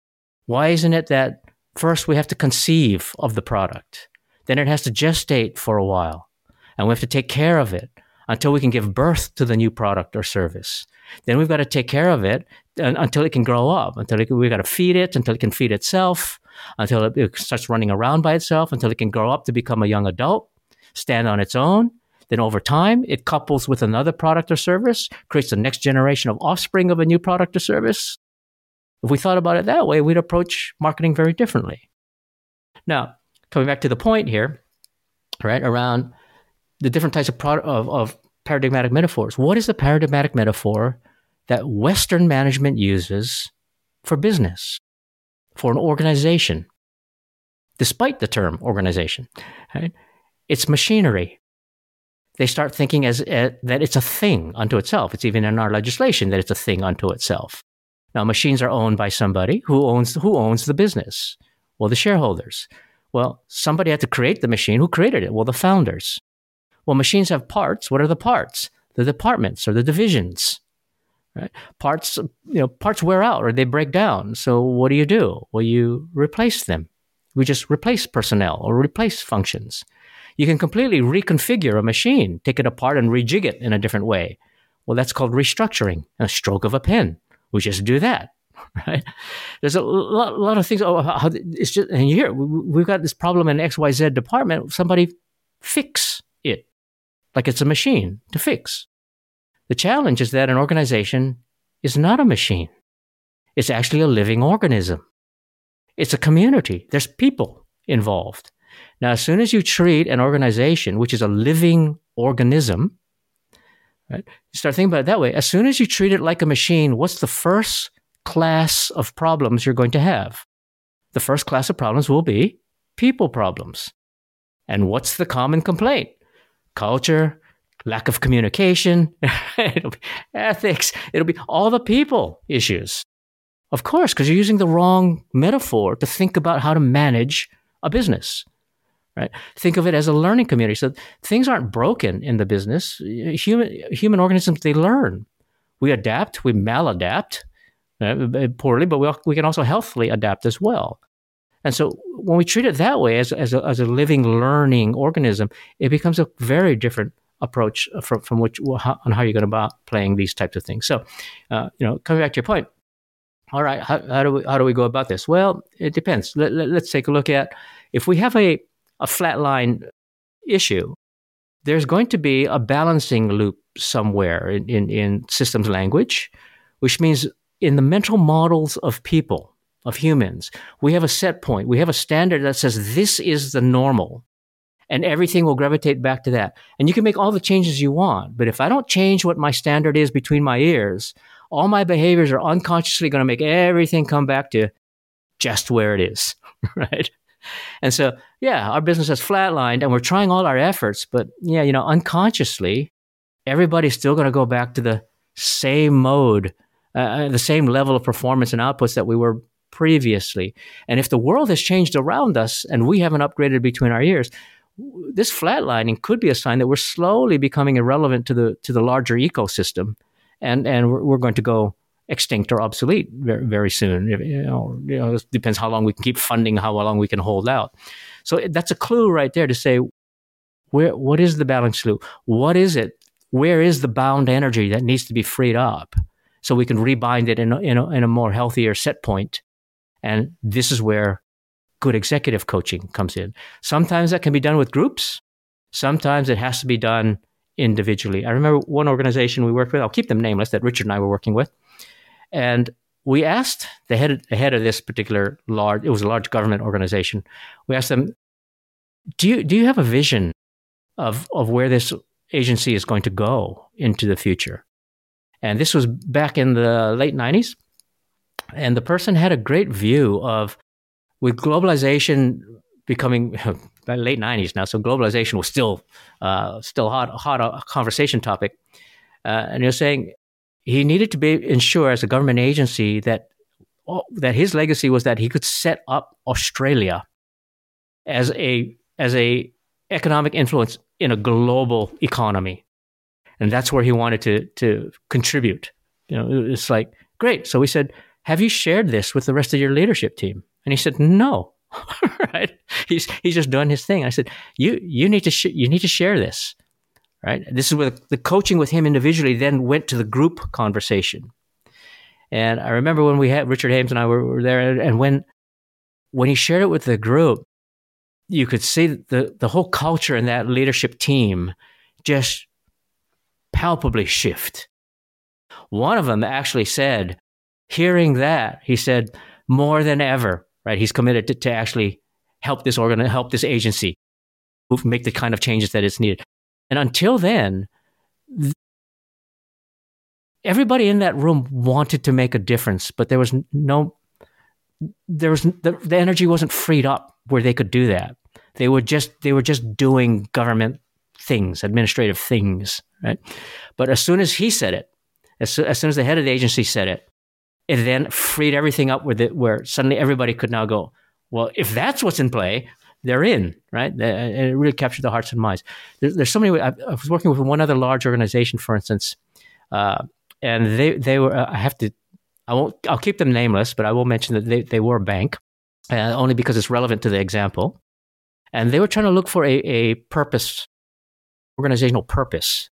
Why isn't it that first we have to conceive of the product, then it has to gestate for a while, and we have to take care of it until we can give birth to the new product or service. Then we've got to take care of it until it can grow up, until it, we've got to feed it, until it can feed itself, until it, it starts running around by itself, until it can grow up to become a young adult, stand on its own. Then over time, it couples with another product or service, creates the next generation of offspring of a new product or service. If we thought about it that way, we'd approach marketing very differently. Now, coming back to the point here, right, around the different types of, product, of, of paradigmatic metaphors. What is the paradigmatic metaphor that Western management uses for business, for an organization, despite the term organization? Right? It's machinery. They start thinking as, as that it's a thing unto itself. It's even in our legislation that it's a thing unto itself. Now, machines are owned by somebody who owns who owns the business. Well, the shareholders. Well, somebody had to create the machine. Who created it? Well, the founders. Well, machines have parts. What are the parts? The departments or the divisions. Right? Parts, you know, parts wear out or they break down. So what do you do? Well, you replace them. We just replace personnel or replace functions. You can completely reconfigure a machine, take it apart and rejig it in a different way. Well, that's called restructuring, a stroke of a pen. We just do that, right? There's a lot, lot of things. Oh, how, it's just, and here we've got this problem in X Y Z department. Somebody fix it, like it's a machine to fix. The challenge is that an organization is not a machine. It's actually a living organism. It's a community. There's people involved. Now, as soon as you treat an organization, which is a living organism, right, you start thinking about it that way. As soon as you treat it like a machine, what's the first class of problems you're going to have? The first class of problems will be people problems. And what's the common complaint? Culture, lack of communication, it'll be ethics, it'll be all the people issues. Of course, because you're using the wrong metaphor to think about how to manage a business. Right? Think of it as a learning community. So things aren't broken in the business. Human human organisms, they learn. We adapt, we maladapt uh, poorly, but we, we can also healthily adapt as well. And so when we treat it that way as, as, a, as a living, learning organism, it becomes a very different approach from, from which how, on how you're going about playing these types of things. So, uh, you know, coming back to your point, all right, how, how do we how do we go about this? Well, it depends. Let, let, let's take a look at if we have a a flatline issue, there's going to be a balancing loop somewhere in, in, in systems language, which means in the mental models of people, of humans. We have a set point. We have a standard that says this is the normal, and everything will gravitate back to that. And you can make all the changes you want, but if I don't change what my standard is between my ears, all my behaviors are unconsciously going to make everything come back to just where it is, right? And so, yeah, our business has flatlined, and we're trying all our efforts, but yeah, you know, unconsciously, everybody's still going to go back to the same mode, uh, the same level of performance and outputs that we were previously. And if the world has changed around us and we haven't upgraded between our ears, this flatlining could be a sign that we're slowly becoming irrelevant to the to the larger ecosystem, and and we're, we're going to go extinct or obsolete very, very soon. You know, you know, it depends how long we can keep funding, how long we can hold out. So that's a clue right there to say, where what is the balance loop? What is it? Where is the bound energy that needs to be freed up so we can rebind it in a, in a, in a more healthier set point? And this is where good executive coaching comes in. Sometimes that can be done with groups. Sometimes it has to be done individually. I remember one organization we worked with, I'll keep them nameless, that Richard and I were working with. And we asked the head, the head of this particular large, it was a large government organization. We asked them, do you, do you have a vision of, of where this agency is going to go into the future? And this was back in the late nineties. And the person had a great view of, with globalization becoming late nineties now, so globalization was still uh, still hot, hot a conversation topic. Uh, and he was saying he needed to be ensure as a government agency that oh, that his legacy was that he could set up Australia as a as a economic influence in a global economy, and that's where he wanted to to contribute. You know, it's like great. So we said, have you shared this with the rest of your leadership team? And he said, no. Right? He's he's just done his thing. I said, you you need to sh- you need to share this, right? This is where the coaching with him individually then went to the group conversation. And I remember when we had Richard Hames and I were, were there, and when when he shared it with the group, you could see the the whole culture in that leadership team just palpably shift. One of them actually said, hearing that, he said, more than ever, right? He's committed to, to actually help this organ, help this agency make the kind of changes that it's needed. And until then, th- everybody in that room wanted to make a difference, but there was no, there was the, the energy wasn't freed up where they could do that. They were just they were just doing government things, administrative things, right? But as soon as he said it, as, so, as soon as the head of the agency said it, it then freed everything up where, the, where suddenly everybody could now go, well, if that's what's in play, they're in, right? And it really captured the hearts and minds. There's, there's so many. I, I was working with one other large organization, for instance, uh, and they they were. Uh, I have to. I won't. I'll keep them nameless, but I will mention that they they were a bank, uh, only because it's relevant to the example. And they were trying to look for a a purpose, organizational purpose.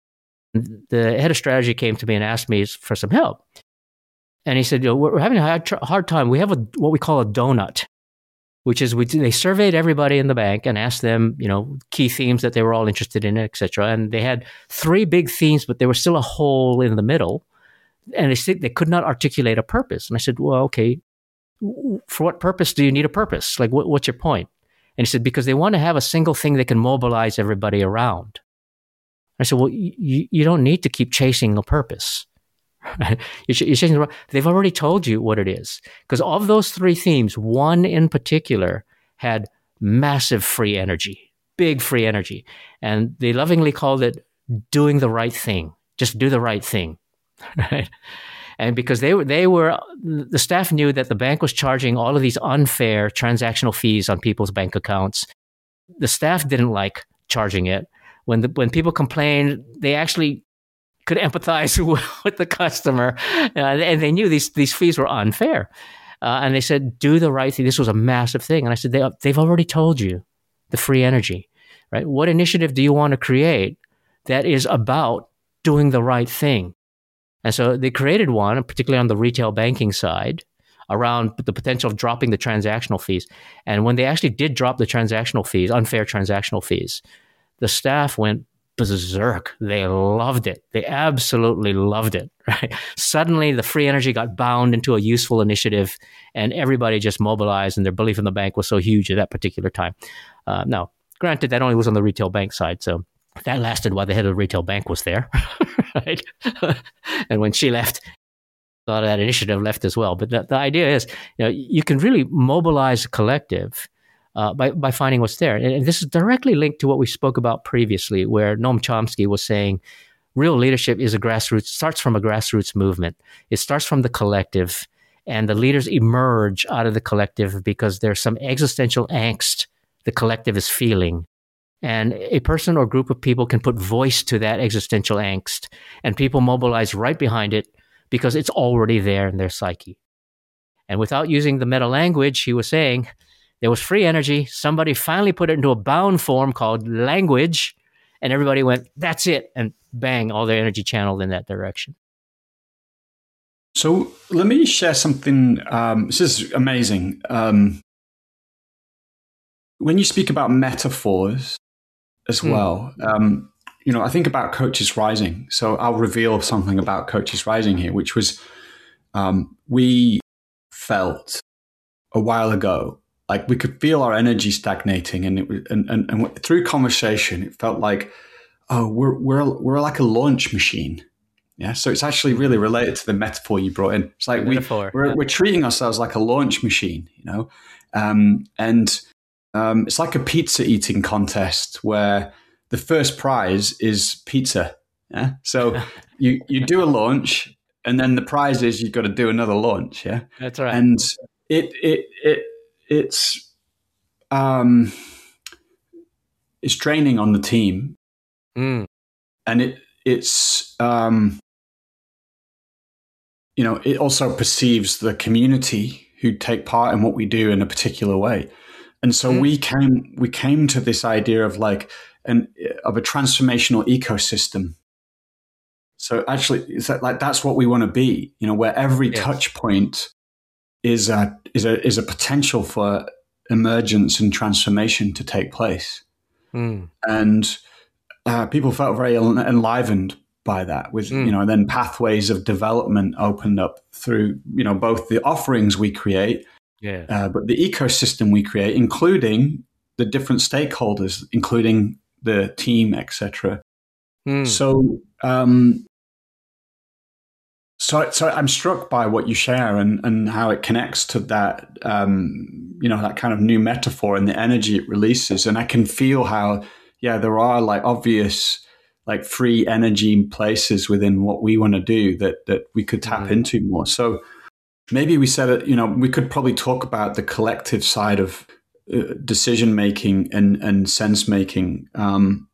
The head of strategy came to me and asked me for some help. And he said, you know, we're having a hard, hard time. We have a, what we call a donut, which is we they surveyed everybody in the bank and asked them, you know, key themes that they were all interested in, et cetera. And they had three big themes, but there was still a hole in the middle. And they said they could not articulate a purpose. And I said, well, okay, for what purpose do you need a purpose? Like, what, what's your point? And he said, because they want to have a single thing they can mobilize everybody around. I said, well, you, you don't need to keep chasing a purpose. You're chasing the, they've already told you what it is. Because of those three themes, one in particular had massive free energy, big free energy. And they lovingly called it doing the right thing. Just do the right thing. Right? And because they were, they were, the staff knew that the bank was charging all of these unfair transactional fees on people's bank accounts. The staff didn't like charging it. When the, when people complained, they actually could empathize with the customer, uh, and they knew these these fees were unfair. Uh, and they said, "Do the right thing." This was a massive thing, and I said, they, "They've already told you the free energy, right? What initiative do you want to create that is about doing the right thing?" And so they created one, particularly on the retail banking side, around the potential of dropping the transactional fees. And when they actually did drop the transactional fees, unfair transactional fees, the staff went berserk. They loved it. They absolutely loved it, right? Suddenly, the free energy got bound into a useful initiative, and everybody just mobilized, and their belief in the bank was so huge at that particular time. Uh, now, granted, that only was on the retail bank side, so that lasted while the head of the retail bank was there, right? And when she left, a lot of that initiative left as well. But the, the idea is, you know, you can really mobilize a collective uh, by, by finding what's there. And, and this is directly linked to what we spoke about previously, where Noam Chomsky was saying, real leadership is a grassroots, starts from a grassroots movement. It starts from the collective, and the leaders emerge out of the collective because there's some existential angst the collective is feeling. And a person or group of people can put voice to that existential angst, and people mobilize right behind it because it's already there in their psyche. And without using the meta language, he was saying there was free energy. Somebody finally put it into a bound form called language, and everybody went, that's it. And bang, all their energy channeled in that direction. So let me share something. Um, this is amazing. Um, when you speak about metaphors as mm. well, um, you know, I think about Coaches Rising. So I'll reveal something about Coaches Rising here, which was um, we felt a while ago like we could feel our energy stagnating, and it was, and, and, and through conversation, it felt like, oh, we're we're we're like a launch machine. Yeah, so it's actually really related to the metaphor you brought in. It's like we we're, yeah. we're treating ourselves like a launch machine, you know, um, and um, it's like a pizza eating contest where the first prize is pizza. Yeah, so you you do a launch, and then the prize is you've got to do another launch. Yeah, that's right. And it it it it's um it's draining on the team, mm. and it it's um you know it also perceives the community who take part in what we do in a particular way, and so mm. we came we came to this idea of like an of a transformational ecosystem. So actually, it's like that's what we want to be, you know, where every yes. touch point is a is a is a potential for emergence and transformation to take place, mm. and uh, people felt very enlivened by that. With mm. you know, then pathways of development opened up through you know both the offerings we create, yeah, uh, but the ecosystem we create, including the different stakeholders, including the team, et cetera. Mm. So. Um, So, so I'm struck by what you share and, and how it connects to that, um, you know, that kind of new metaphor and the energy it releases. And I can feel how, yeah, there are like obvious, like free energy places within what we want to do that that we could tap mm-hmm. into more. So maybe we said it, you know, we could probably talk about the collective side of uh, decision making and and sense making. Um,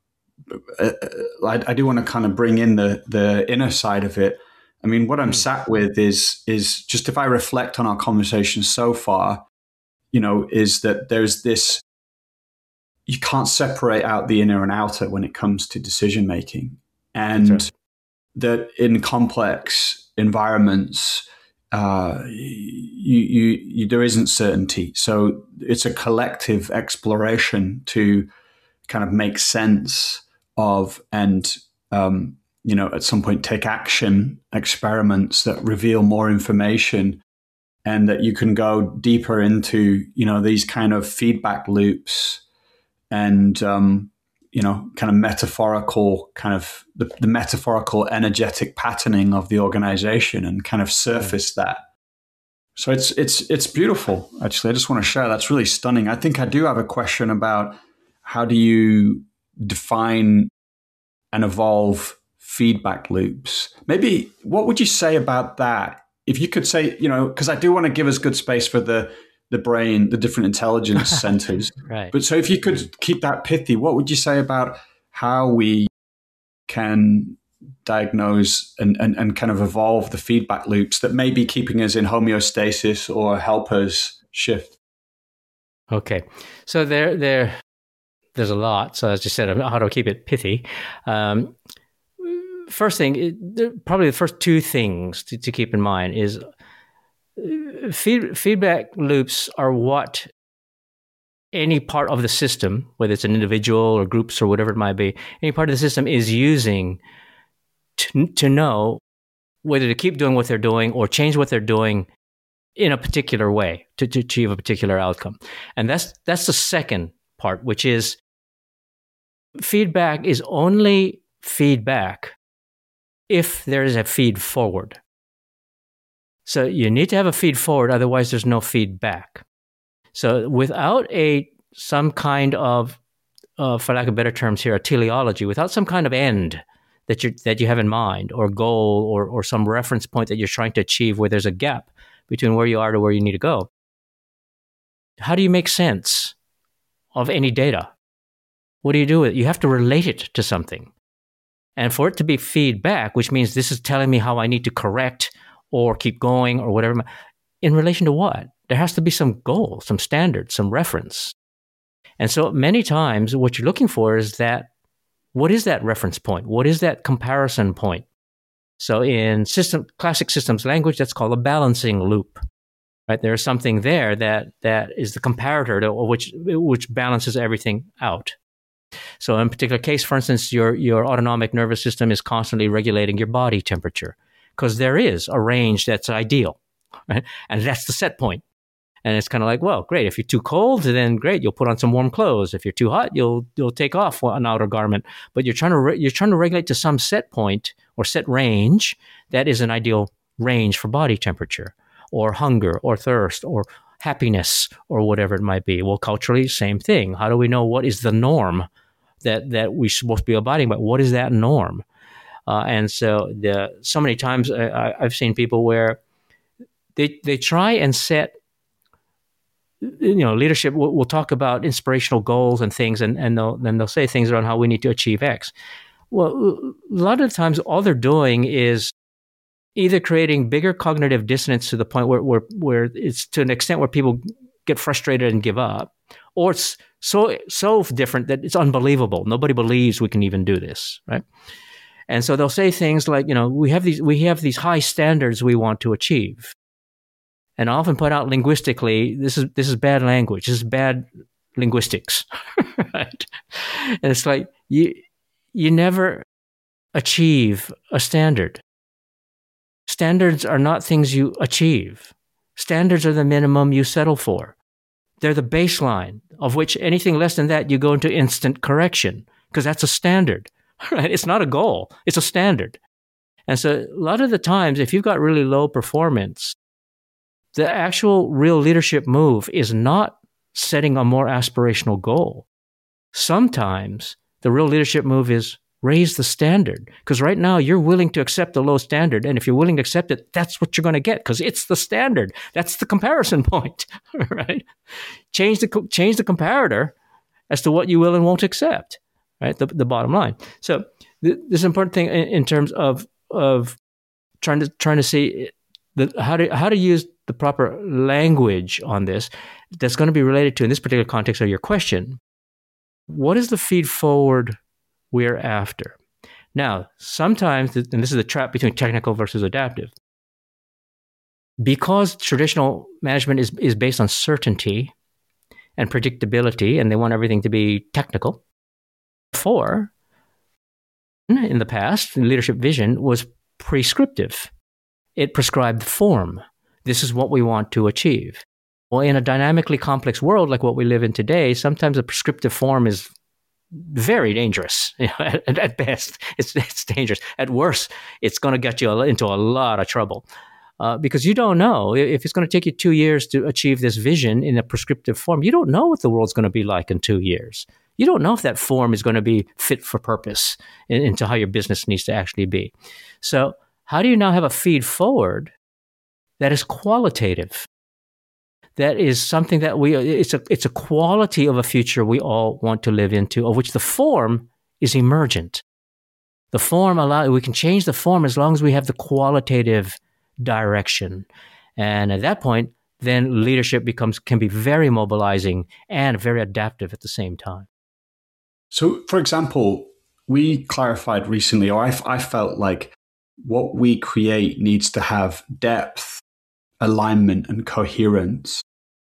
I, I do want to kind of bring in the the inner side of it. I mean, what I'm sat with is is just if I reflect on our conversation so far, you know, is that there's this, you can't separate out the inner and outer when it comes to decision making. And right. that in complex environments, uh, you, you, you, there isn't certainty. So it's a collective exploration to kind of make sense of and, um, you know, at some point take action, experiments that reveal more information, and that you can go deeper into, you know, these kind of feedback loops and, um, you know, kind of metaphorical, kind of the, the metaphorical energetic patterning of the organization and kind of surface that. So it's, it's, it's beautiful. Actually, I just want to share. That's really stunning. I think I do have a question about how do you define and evolve feedback loops? Maybe what would you say about that? If you could say, you know, because I do want to give us good space for the the brain, the different intelligence centers. Right. But so if you could keep that pithy, what would you say about how we can diagnose and, and, and kind of evolve the feedback loops that may be keeping us in homeostasis or help us shift? Okay. So there, there, there's a lot. So as you said, how do I keep it pithy? Um, First thing, probably the first two things to, to keep in mind is feed, feedback loops are what any part of the system, whether it's an individual or groups or whatever it might be, any part of the system is using to, to know whether to keep doing what they're doing or change what they're doing in a particular way to, to achieve a particular outcome. And that's that's the second part, which is feedback is only feedback if there is a feed forward. So you need to have a feed forward, otherwise there's no feedback. So without a some kind of, uh, for lack of better terms here, a teleology, without some kind of end that you that you have in mind, or goal, or or some reference point that you're trying to achieve, where there's a gap between where you are to where you need to go, how do you make sense of any data? What do you do with it? You have to relate it to something. And for it to be feedback, which means this is telling me how I need to correct or keep going or whatever, in relation to what? There has to be some goal, some standard, some reference. And so many times what you're looking for is that, what is that reference point? What is that comparison point? So in system, classic systems language, that's called a balancing loop. Right? There's something there that that is the comparator to which which balances everything out. So in a particular case, for instance, your your autonomic nervous system is constantly regulating your body temperature, because there is a range that's ideal, right? And that's the set point. And it's kind of like, well, great. If you're too cold, then great, you'll put on some warm clothes. If you're too hot, you'll you'll take off an outer garment. But you're trying to re- you're trying to regulate to some set point or set range that is an ideal range for body temperature, or hunger, or thirst, or happiness, or whatever it might be. Well, culturally, same thing. How do we know what is the norm that that we're supposed to be abiding by? What is that norm? Uh, and so the so many times I, I've seen people where they they try and set, you know, leadership will we'll talk about inspirational goals and things, and, and they'll, then they'll say things around how we need to achieve X. Well, a lot of the times all they're doing is either creating bigger cognitive dissonance to the point where, where, where it's to an extent where people get frustrated and give up, or it's so, so different that it's unbelievable. Nobody believes we can even do this, right? And so they'll say things like, you know, we have these, we have these high standards we want to achieve. And I often point out linguistically, this is this is bad language. This is bad linguistics, right? And it's like you you never achieve a standard. Standards are not things you achieve. Standards are the minimum you settle for. They're the baseline of which anything less than that you go into instant correction, because that's a standard, right? It's not a goal. It's a standard. And so a lot of the times, if you've got really low performance, the actual real leadership move is not setting a more aspirational goal. Sometimes the real leadership move is raise the standard, because right now you're willing to accept the low standard. And if you're willing to accept it, that's what you're going to get, because it's the standard. That's the comparison point, right? Change the, change the comparator as to what you will and won't accept, right? The, the bottom line. So th- this important thing in, in terms of, of trying to, trying to see the, how to, how to use the proper language on this that's going to be related to, in this particular context of your question, what is the feed forward we're after? Now, sometimes, and this is the trap between technical versus adaptive, because traditional management is, is based on certainty and predictability, and they want everything to be technical. Before, in the past, leadership vision was prescriptive. It prescribed form. This is what we want to achieve. Well, in a dynamically complex world like what we live in today, sometimes a prescriptive form is very dangerous. You know, at, at best, it's, it's dangerous. At worst, it's going to get you into a lot of trouble uh, because you don't know if it's going to take you two years to achieve this vision in a prescriptive form. You don't know what the world's going to be like in two years. You don't know if that form is going to be fit for purpose in, into how your business needs to actually be. So how do you now have a feed forward that is qualitative? That is something that we, it's a, it's a quality of a future we all want to live into, of which the form is emergent. The form, allow, we can change the form as long as we have the qualitative direction. And at that point, then leadership becomes, can be very mobilizing and very adaptive at the same time. So, for example, we clarified recently, or I, I felt like what we create needs to have depth, alignment, and coherence.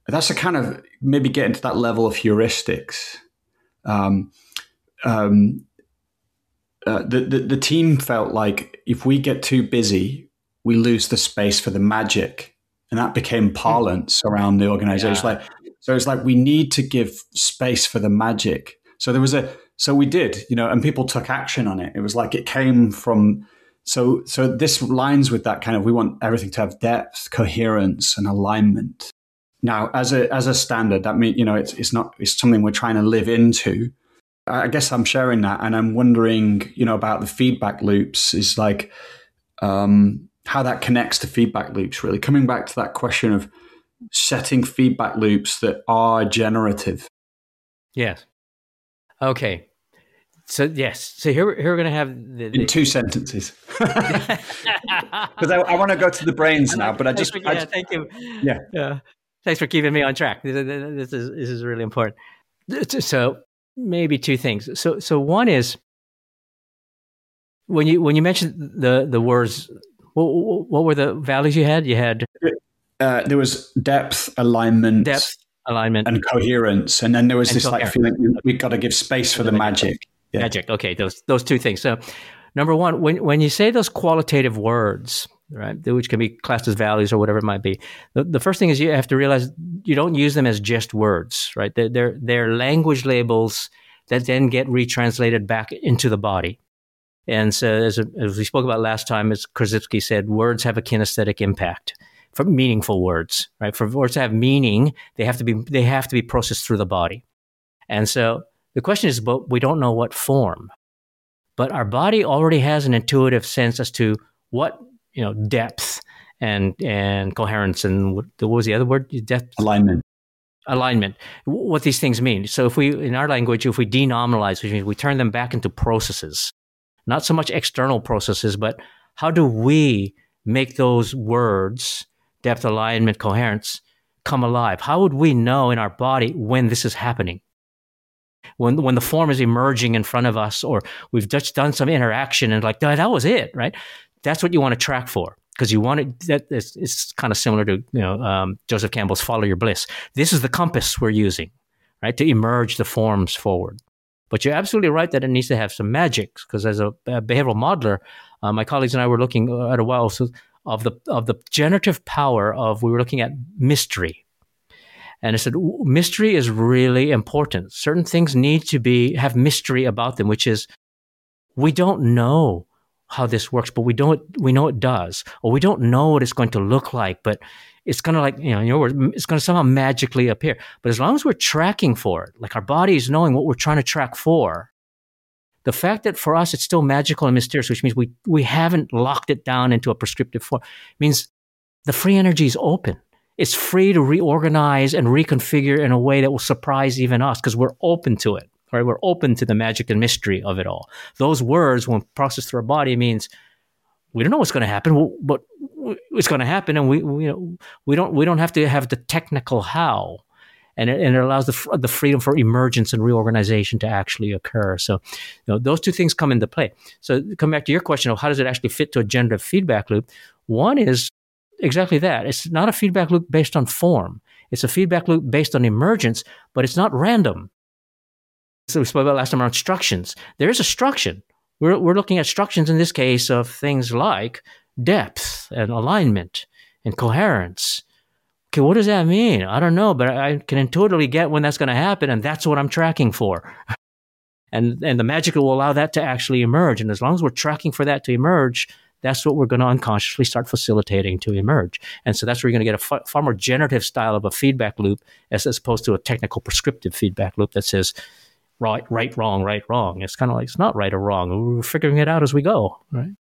that's a kind of maybe getting to that level of heuristics. Um, um, uh, the, the the team felt like if we get too busy, we lose the space for the magic, and that became parlance around the organization. Yeah. Like, so it's like we need to give space for the magic. So there was a so we did, you know, and people took action on it. It was like it came from. So so this lines with that kind of we want everything to have depth, coherence, and alignment. Now, as a as a standard, that means, you know, it's it's not it's something we're trying to live into. I guess I'm sharing that, and I'm wondering, you know, about the feedback loops. Is like um, how that connects to feedback loops. Really, coming back to that question of setting feedback loops that are generative. Yes. Okay. So yes. So here, here we're going to have the, the... in two sentences, because I, I want to go to the brains now. But I just, for, yeah, I just, thank you. Yeah. Yeah. Thanks for keeping me on track. This, this is this is really important. So maybe two things. So so one is when you when you mentioned the the words, what, what were the values you had? You had uh, there was depth, alignment, depth, alignment, and coherence, and then there was and this coherence. like feeling we, we got to give space for the magic. Yeah. Magic. Okay, those those two things. So number one, when when you say those qualitative words, right, which can be classed as values or whatever it might be, the, the first thing is you have to realize you don't use them as just words, right? They're, they're, they're language labels that then get retranslated back into the body. And so as, a, as we spoke about last time, as Krasipsky said, words have a kinesthetic impact for meaningful words, right? For words to have meaning, they have to be they have to be processed through the body. And so the question is, but we don't know what form. But our body already has an intuitive sense as to what, you know, depth and and coherence and what, what was the other word? Depth, alignment, alignment. What these things mean. So if we, in our language, if we denominalize, which means we turn them back into processes, not so much external processes, but how do we make those words, depth, alignment, coherence, come alive? How would we know in our body when this is happening? When when the form is emerging in front of us, or we've just done some interaction and like, that was it, right? That's what you want to track for, because you want it. That it's, it's kind of similar to, you know, um, Joseph Campbell's "Follow Your Bliss." This is the compass we're using, right, to emerge the forms forward. But you're absolutely right that it needs to have some magic, because as a, a behavioral modeler, uh, my colleagues and I were looking at a while so of the of the generative power of. We were looking at mystery. And I said, mystery is really important. Certain things need to be have mystery about them, which is we don't know how this works, but we don't we know it does, or we don't know what it's going to look like, but it's going to like, you know, in your words, it's going to somehow magically appear. But as long as we're tracking for it, like our body is knowing what we're trying to track for, the fact that for us it's still magical and mysterious, which means we we haven't locked it down into a prescriptive form, means the free energy is open. It's free to reorganize and reconfigure in a way that will surprise even us, because we're open to it, right? We're open to the magic and mystery of it all. Those words, when processed through our body, means we don't know what's going to happen, but it's going to happen, and we, we, you know, we don't we don't have to have the technical how, and it, and it allows the the freedom for emergence and reorganization to actually occur. So, you know, those two things come into play. So, come back to your question of how does it actually fit to a generative feedback loop? One is exactly that. It's not a feedback loop based on form. It's a feedback loop based on emergence, but it's not random. So we spoke about last time around structions. There is a struction. We're, we're looking at structions in this case of things like depth and alignment and coherence. Okay, what does that mean? I don't know, but I can intuitively get when that's going to happen, and that's what I'm tracking for. And, and the magic will allow that to actually emerge. And as long as we're tracking for that to emerge, that's what we're going to unconsciously start facilitating to emerge. And so that's where you're going to get a far, far more generative style of a feedback loop as, as opposed to a technical prescriptive feedback loop that says right, right, wrong, right, wrong. It's kind of like, it's not right or wrong. We're figuring it out as we go, right?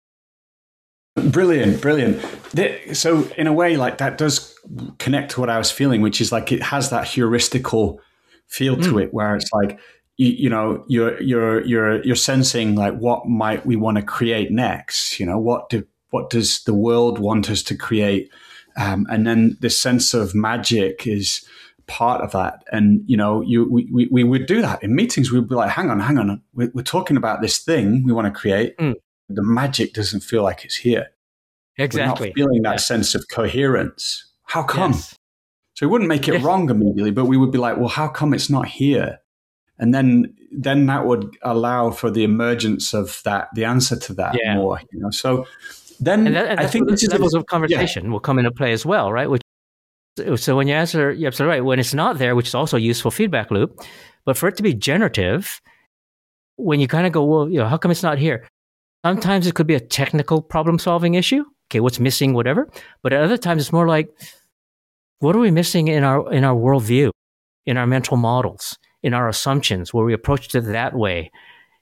Brilliant, brilliant. So in a way, like that does connect to what I was feeling, which is like it has that heuristical feel to mm. it, where it's like, You, you know, you're you're you're you're sensing like what might we want to create next. You know, what do what does the world want us to create, um, and then this sense of magic is part of that. And you know, you we we, we would do that in meetings. We'd be like, hang on, hang on, we're, we're talking about this thing we want to create. Mm. The magic doesn't feel like it's here. Exactly, we're not feeling that yeah. sense of coherence. How come? Yes. So we wouldn't make it Yes. wrong immediately, but we would be like, well, how come it's not here? And then then that would allow for the emergence of that, the answer to that Yeah. more. You know, so then And, that, and I that's think where this the is levels a- of conversation will come into play as well, right? Which, so when you answer, you're absolutely right. When it's not there, which is also a useful feedback loop, but for it to be generative, when you kind of go, well, you know, how come it's not here? Sometimes it could be a technical problem-solving issue. Okay, what's missing, whatever. But at other times, it's more like, what are we missing in our in our worldview, in our mental models, in our assumptions, where we approached it that way?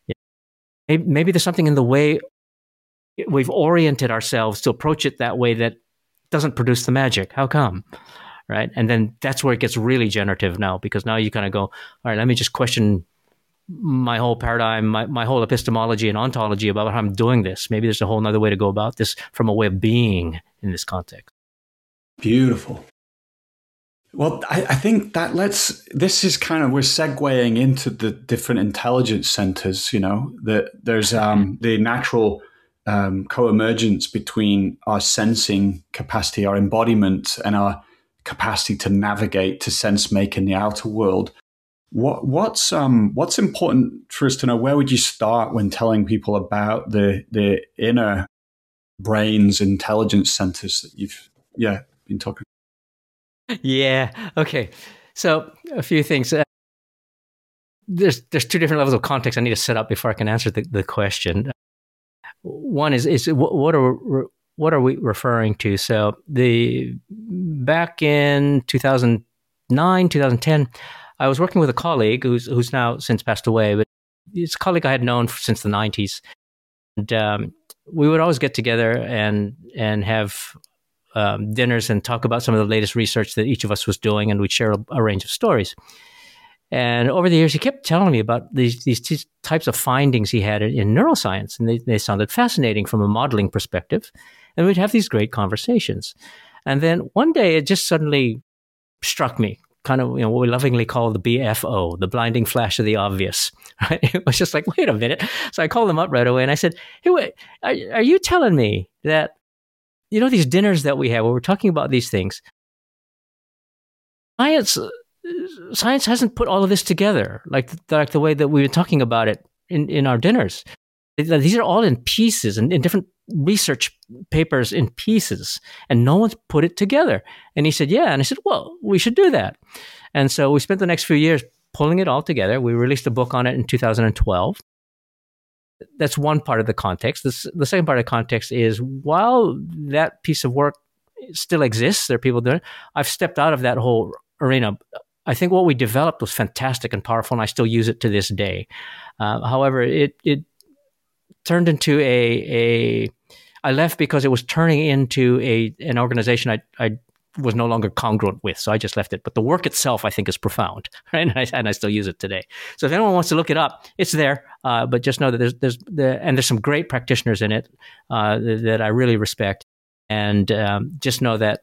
Maybe, maybe there's something in the way we've oriented ourselves to approach it that way that doesn't produce the magic. How come? Right? And then that's where it gets really generative now, because now you kind of go, all right, let me just question my whole paradigm, my, my whole epistemology and ontology about how I'm doing this. Maybe there's a whole other way to go about this from a way of being in this context. Beautiful. Well, I, I think that let's, this is kind of, we're segueing into the different intelligence centers, you know, that there's um, the natural um, co-emergence between our sensing capacity, our embodiment, and our capacity to navigate, to sense make in the outer world. What, what's um, what's important for us to know? Where would you start when telling people about the the inner brain's intelligence centers that you've yeah been talking? Yeah. Okay. So a few things. Uh, there's there's two different levels of context I need to set up before I can answer the, the question. One is is what, what are what are we referring to? So the back in two thousand nine, two thousand ten, I was working with a colleague who's who's now since passed away, but it's a colleague I had known since the nineties, and um, we would always get together and and have um, dinners and talk about some of the latest research that each of us was doing, and we'd share a, a range of stories. And over the years, he kept telling me about these these t- types of findings he had in, in neuroscience, and they, they sounded fascinating from a modeling perspective. And we'd have these great conversations. And then one day, it just suddenly struck me, kind of, you know, what we lovingly call the B F O, the blinding flash of the obvious. Right? It was just like, wait a minute. So I called him up right away, and I said, "Hey, wait, are, are you telling me that, you know, these dinners that we have where we're talking about these things, science?" Science hasn't put all of this together like, like the way that we were talking about it in, in our dinners. These are all in pieces and in different research papers in pieces, and no one's put it together. And he said, yeah. And I said, well, we should do that. And so we spent the next few years pulling it all together. We released a book on it in two thousand twelve. That's one part of the context. This, the second part of the context is, while that piece of work still exists, there are people doing it, I've stepped out of that whole arena. I think what we developed was fantastic and powerful, and I still use it to this day. Uh, however, it it turned into a a. I left because it was turning into a an organization I I was no longer congruent with, so I just left it. But the work itself, I think, is profound, right? And I, and I still use it today. So if anyone wants to look it up, it's there. Uh, but just know that there's there's the, and there's some great practitioners in it uh, that I really respect, and um, just know that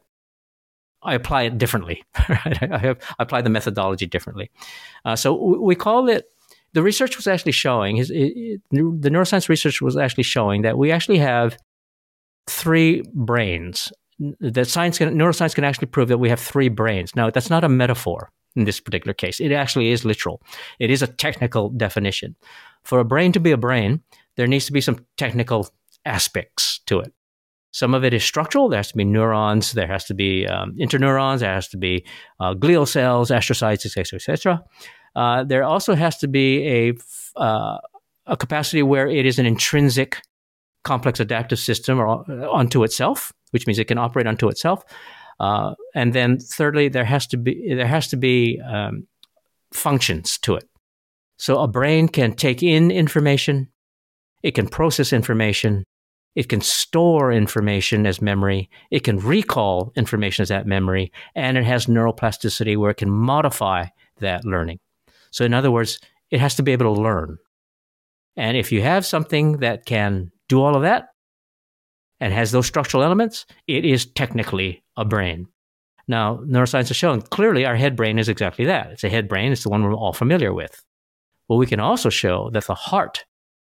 I apply it differently. Right? I, have, I apply the methodology differently. Uh, so we call it, the research was actually showing, his, it, it, the neuroscience research was actually showing that we actually have three brains. That science can, neuroscience can actually prove that we have three brains. Now, that's not a metaphor in this particular case. It actually is literal. It is a technical definition. For a brain to be a brain, there needs to be some technical aspects to it. Some of it is structural. There has to be neurons. There has to be um, interneurons. There has to be uh, glial cells, astrocytes, et cetera, et cetera. Uh, there also has to be a, uh, a capacity where it is an intrinsic complex adaptive system or onto itself, which means it can operate onto itself. Uh, and then thirdly, there has to be there has to be um, functions to it. So a brain can take in information, it can process information, it can store information as memory, it can recall information as that memory, and it has neuroplasticity where it can modify that learning. So in other words, it has to be able to learn. And if you have something that can do all of that and has those structural elements, it is technically a brain. Now, neuroscience has shown clearly our head brain is exactly that. It's a head brain. It's the one we're all familiar with. Well, we can also show that the heart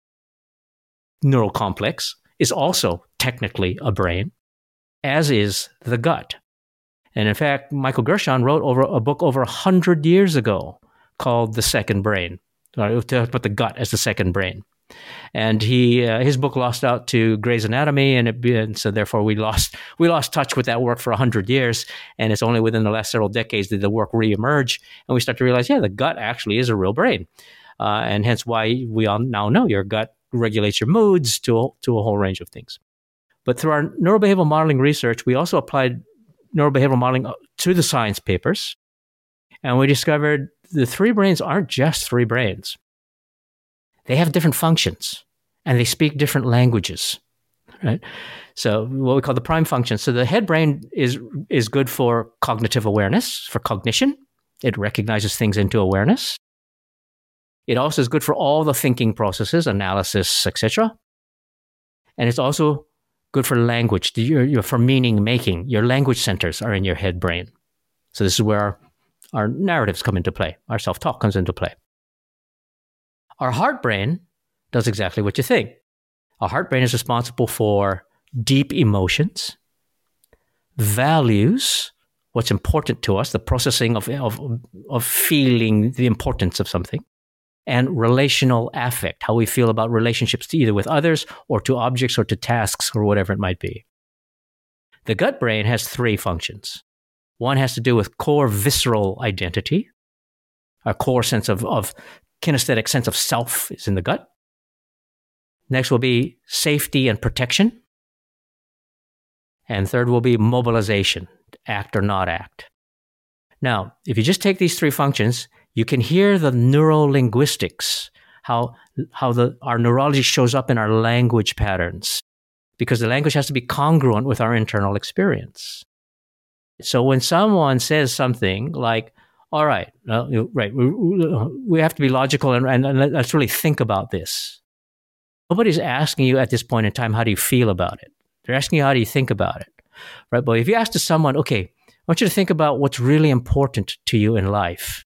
neural complex is also technically a brain, as is the gut. And in fact, Michael Gershon wrote over a book over one hundred years ago called The Second Brain, to put the gut as the second brain. And he uh, his book lost out to Gray's Anatomy, and, it, and so therefore we lost we lost touch with that work for one hundred years. And it's only within the last several decades that the work reemerged, and we start to realize, yeah, the gut actually is a real brain. Uh, and hence why we all now know your gut regulates your moods to a, to a whole range of things. But through our neurobehavioral modeling research, we also applied neurobehavioral modeling to the science papers. And we discovered the three brains aren't just three brains. They have different functions, and they speak different languages, right? So what we call the prime function. So the head brain is is good for cognitive awareness, for cognition. It recognizes things into awareness. It also is good for all the thinking processes, analysis, et cetera. And it's also good for language, you're, you're for meaning making. Your language centers are in your head brain. So this is where our, our narratives come into play. Our self-talk comes into play. Our heart brain does exactly what you think. Our heart brain is responsible for deep emotions, values, what's important to us, the processing of, of, of feeling the importance of something, and relational affect, how we feel about relationships to either with others or to objects or to tasks or whatever it might be. The gut brain has three functions. One has to do with core visceral identity. Our core sense of, of kinesthetic sense of self is in the gut. Next will be safety and protection. And third will be mobilization, act or not act. Now, if you just take these three functions, you can hear the neurolinguistics, how, how the, our neurology shows up in our language patterns, because the language has to be congruent with our internal experience. So when someone says something like, all right, uh, right, we, we have to be logical and, and, and let's really think about this. Nobody's asking you at this point in time, how do you feel about it? They're asking you, how do you think about it? Right? But if you ask to someone, okay, I want you to think about what's really important to you in life.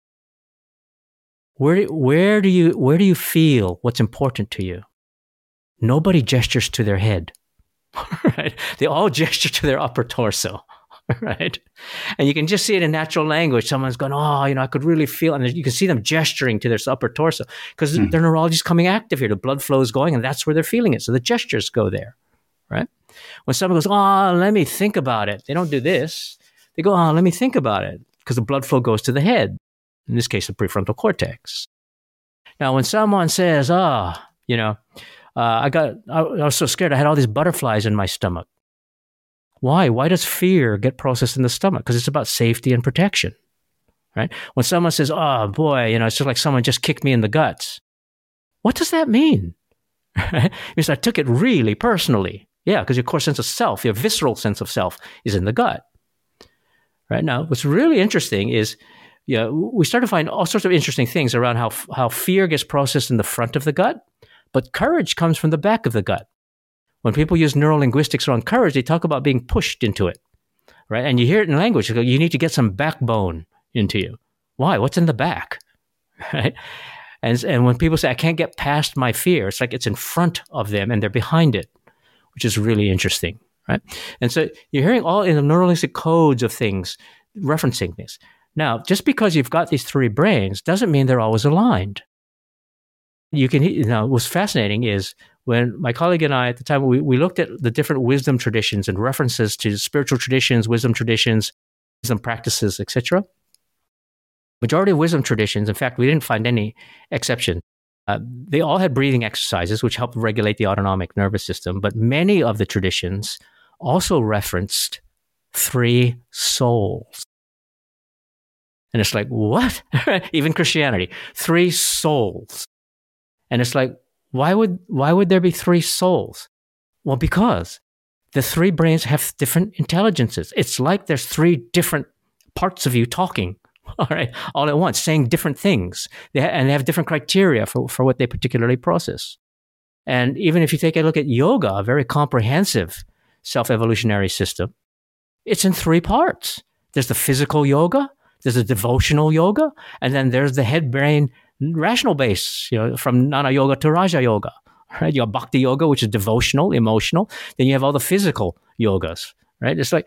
Where, where do you, where do you feel what's important to you? Nobody gestures to their head, right? They all gesture to their upper torso, right? And you can just see it in natural language. Someone's going, oh, you know, I could really feel, and you can see them gesturing to their upper torso because mm. their neurology is coming active here. The blood flow is going, and that's where they're feeling it. So the gestures go there, right? When someone goes, oh, let me think about it. They don't do this. They go, oh, let me think about it, because the blood flow goes to the head. In this case, the prefrontal cortex. Now, when someone says, oh, you know, uh, I got, I, I was so scared. I had all these butterflies in my stomach. Why? Why does fear get processed in the stomach? Because it's about safety and protection, right? When someone says, oh, boy, you know, it's just like someone just kicked me in the guts. What does that mean? Because I took it really personally. Yeah, because your core sense of self, your visceral sense of self is in the gut. Right now, what's really interesting is, yeah, we start to find all sorts of interesting things around how how fear gets processed in the front of the gut, but courage comes from the back of the gut. When people use neurolinguistics around courage, they talk about being pushed into it, right? And you hear it in language. You go, you need to get some backbone into you. Why? What's in the back, right? And and when people say, I can't get past my fear, it's like it's in front of them and they're behind it, which is really interesting, right? And so you're hearing all in the neurolinguistic codes of things, referencing this. Now, just because you've got these three brains doesn't mean they're always aligned. You can, you know, what's fascinating is when my colleague and I at the time, we, we looked at the different wisdom traditions and references to spiritual traditions, wisdom traditions, wisdom practices, et cetera. Majority of wisdom traditions, in fact, we didn't find any exception. Uh, they all had breathing exercises, which help regulate the autonomic nervous system. But many of the traditions also referenced three souls. And it's like, what? Even Christianity, three souls. And it's like, why would why would there be three souls? Well, because the three brains have different intelligences. It's like there's three different parts of you talking, all right, all at once, saying different things. They ha- and they have different criteria for, for what they particularly process. And even if you take a look at yoga, a very comprehensive self-evolutionary system, it's in three parts. There's the physical yoga, there's the devotional yoga, and then there's the head-brain rational base, you know, from Jnana Yoga to Raja Yoga, right? You have Bhakti Yoga, which is devotional, emotional. Then you have all the physical yogas, right? It's like,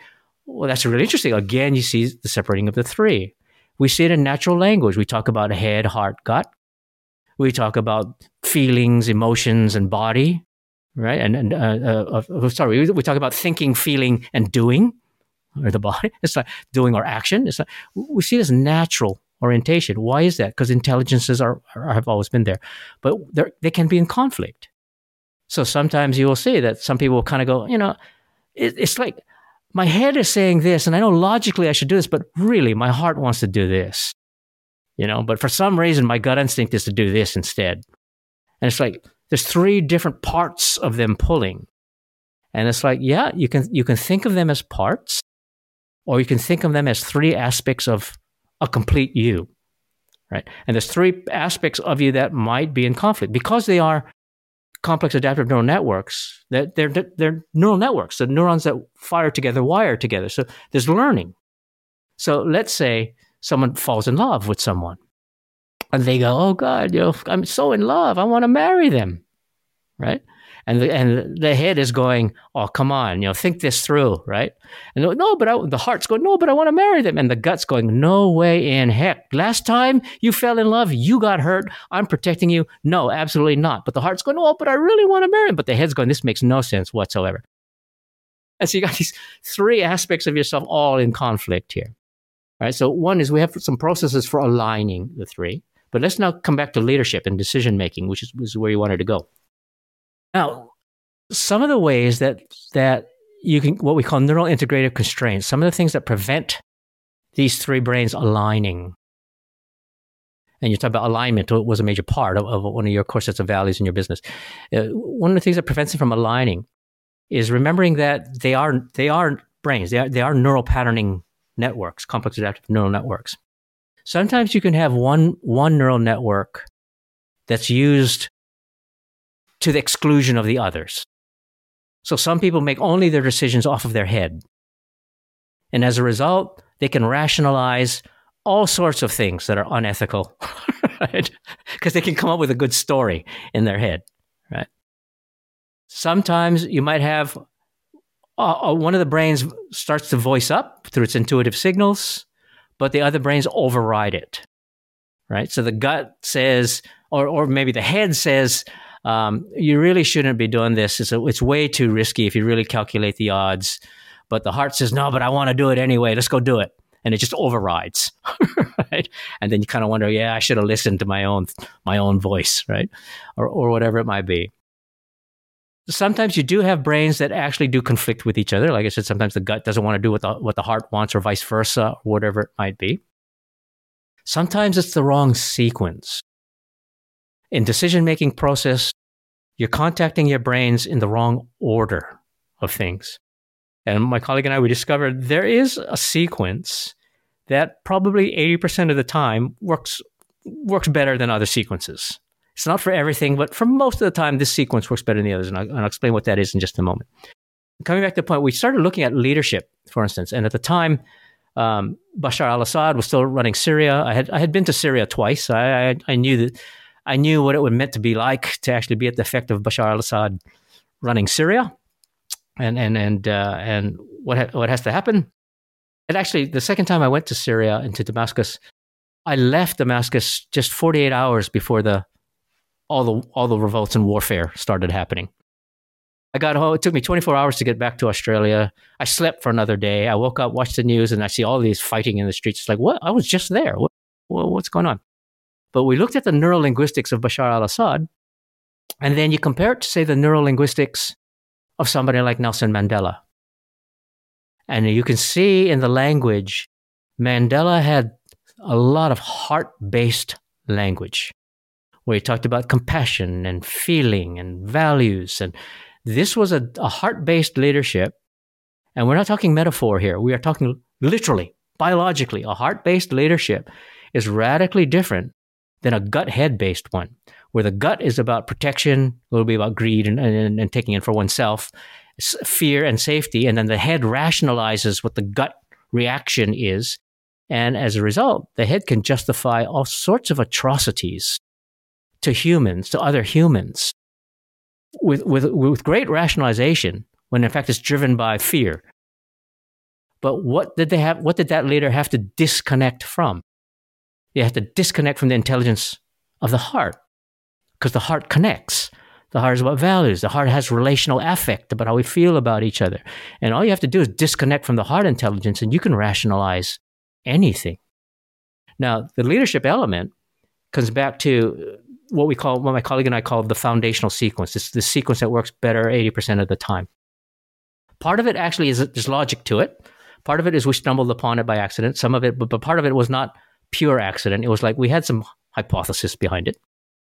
well, that's really interesting. Again, you see the separating of the three. We see it in natural language. We talk about head, heart, gut. We talk about feelings, emotions, and body, right? And, and uh, uh, uh, sorry, we, we talk about thinking, feeling, and doing, or the body. It's like doing or action. It's like, we see it as natural orientation. Why is that? Because intelligences are, are have always been there, but they can be in conflict. So sometimes you will see that some people will kind of go, you know, it, it's like my head is saying this, and I know logically I should do this, but really my heart wants to do this, you know. But for some reason, my gut instinct is to do this instead. And it's like there's three different parts of them pulling, and it's like, yeah, you can you can think of them as parts, or you can think of them as three aspects of a complete you, right? And there's three aspects of you that might be in conflict because they are complex adaptive neural networks. They're, they're, they're neural networks. The neurons that fire together wire together. So there's learning. So let's say someone falls in love with someone, and they go, "Oh God, you know, I'm so in love. I want to marry them," right? And the, and the head is going, "Oh, come on, you know, think this through," right? And no, but I, the heart's going, "No, but I want to marry them," and the gut's going, "No way in heck! Last time you fell in love, you got hurt. I'm protecting you. No, absolutely not." But the heart's going, "Oh, but I really want to marry him." But the head's going, "This makes no sense whatsoever." And so you got these three aspects of yourself all in conflict here, right? So one is we have some processes for aligning the three, but let's now come back to leadership and decision making, which is, which is where you wanted to go. Now, some of the ways that that you can, what we call neural integrative constraints, some of the things that prevent these three brains aligning. And you talk about alignment was a major part of, of one of your core sets of values in your business. Uh, one of the things that prevents it from aligning is remembering that they are they are brains. They are they are neural patterning networks, complex adaptive neural networks. Sometimes you can have one one neural network that's used to the exclusion of the others. So some people make only their decisions off of their head. And as a result, they can rationalize all sorts of things that are unethical, right? Because they can come up with a good story in their head, right? Sometimes you might have uh, one of the brains starts to voice up through its intuitive signals, but the other brains override it, right? So the gut says, or or maybe the head says, Um, you really shouldn't be doing this. It's, a, it's way too risky if you really calculate the odds. But the heart says, no, but I want to do it anyway. Let's go do it. And it just overrides, right? And then you kind of wonder, yeah, I should have listened to my own my own voice, right? Or or whatever it might be. Sometimes you do have brains that actually do conflict with each other. Like I said, sometimes the gut doesn't want to do what the, what the heart wants or vice versa, or whatever it might be. Sometimes it's the wrong sequence. In decision-making process, you're contacting your brains in the wrong order of things. And my colleague and I, we discovered there is a sequence that probably eighty percent of the time works works better than other sequences. It's not for everything, but for most of the time, this sequence works better than the others. And I'll, and I'll explain what that is in just a moment. Coming back to the point, we started looking at leadership, for instance. And at the time, um, Bashar al-Assad was still running Syria. I had I had been to Syria twice. I I, I knew that. I knew what it would meant to be like to actually be at the effect of Bashar al-Assad running Syria, and and and uh, and what ha- what has to happen. And actually, the second time I went to Syria and to Damascus, I left Damascus just forty-eight hours before the all the all the revolts and warfare started happening. I got home. It took me twenty-four hours to get back to Australia. I slept for another day. I woke up, watched the news, and I see all these fighting in the streets. It's like, what? I was just there. What? What's going on? But we looked at the neurolinguistics of Bashar al-Assad, and then you compare it to, say, the neurolinguistics of somebody like Nelson Mandela. And you can see in the language, Mandela had a lot of heart-based language, where he talked about compassion and feeling and values. And this was a, a heart-based leadership. And we're not talking metaphor here. We are talking literally, biologically. A heart-based leadership is radically different than a gut-head-based one, where the gut is about protection, a little bit about greed and, and, and taking it for oneself, fear and safety, and then the head rationalizes what the gut reaction is. And as a result, the head can justify all sorts of atrocities to humans, to other humans, with, with, with great rationalization, when in fact it's driven by fear. But what did they have? What did that leader have to disconnect from? They have to disconnect from the intelligence of the heart, because the heart connects. The heart is about values. The heart has relational affect about how we feel about each other. And all you have to do is disconnect from the heart intelligence, and you can rationalize anything. Now, the leadership element comes back to what we call, what my colleague and I call the foundational sequence. It's the sequence that works better eighty percent of the time. Part of it actually is there's logic to it. Part of it is we stumbled upon it by accident. Some of it, but, but part of it was not pure accident. It was like we had some hypothesis behind it.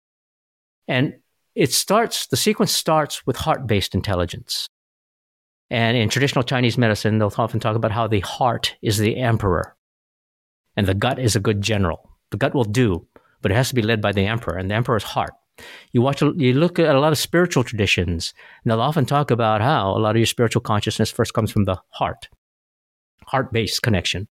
And it starts, the sequence starts with heart-based intelligence. And in traditional Chinese medicine, they'll often talk about how the heart is the emperor and the gut is a good general. The gut will do, but it has to be led by the emperor, and the emperor's heart. You watch, you look at a lot of spiritual traditions, and they'll often talk about how a lot of your spiritual consciousness first comes from the heart, heart-based connection.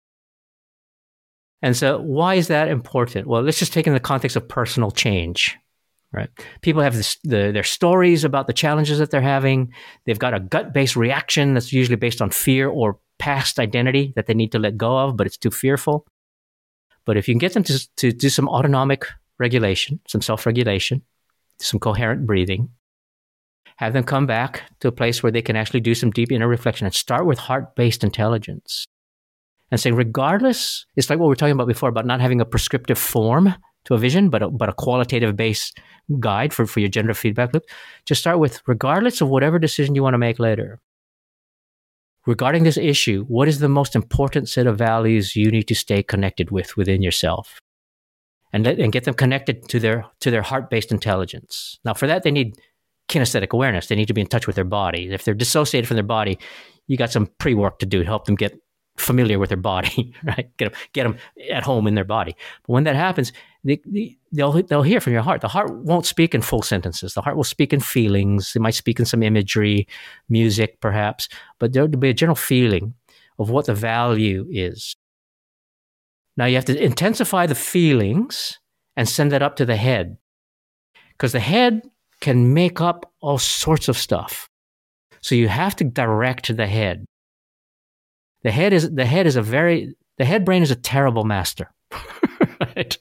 And so why is that important? Well, let's just take in the context of personal change, right? People have this, the, their stories about the challenges that they're having. They've got a gut-based reaction that's usually based on fear or past identity that they need to let go of, but it's too fearful. But if you can get them to, to do some autonomic regulation, some self-regulation, some coherent breathing, have them come back to a place where they can actually do some deep inner reflection and start with heart-based intelligence. And say, regardless, it's like what we were talking about before about not having a prescriptive form to a vision, but a, but a qualitative base guide for, for your generative feedback loop. Just start with, regardless of whatever decision you want to make later, regarding this issue, what is the most important set of values you need to stay connected with within yourself? And let, and get them connected to their to their heart-based intelligence. Now, for that, they need kinesthetic awareness. They need to be in touch with their body. If they're dissociated from their body, you got some pre-work to do to help them get familiar with their body, right? Get them, get them at home in their body. But when that happens, they, they, they'll they'll hear from your heart. The heart won't speak in full sentences. The heart will speak in feelings. It might speak in some imagery, music, perhaps. But there'll be a general feeling of what the value is. Now you have to intensify the feelings and send that up to the head, because the head can make up all sorts of stuff. So you have to direct the head. The head is the head is a very the head brain is a terrible master, right?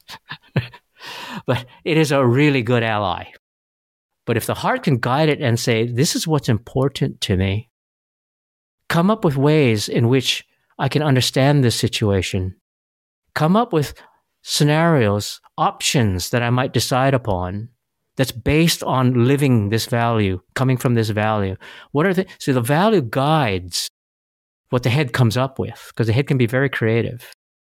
But it is a really good ally. But if the heart can guide it and say, "This is what's important to me," come up with ways in which I can understand this situation. Come up with scenarios, options that I might decide upon that's based on living this value, coming from this value. What are the so the value guides what the head comes up with, because the head can be very creative.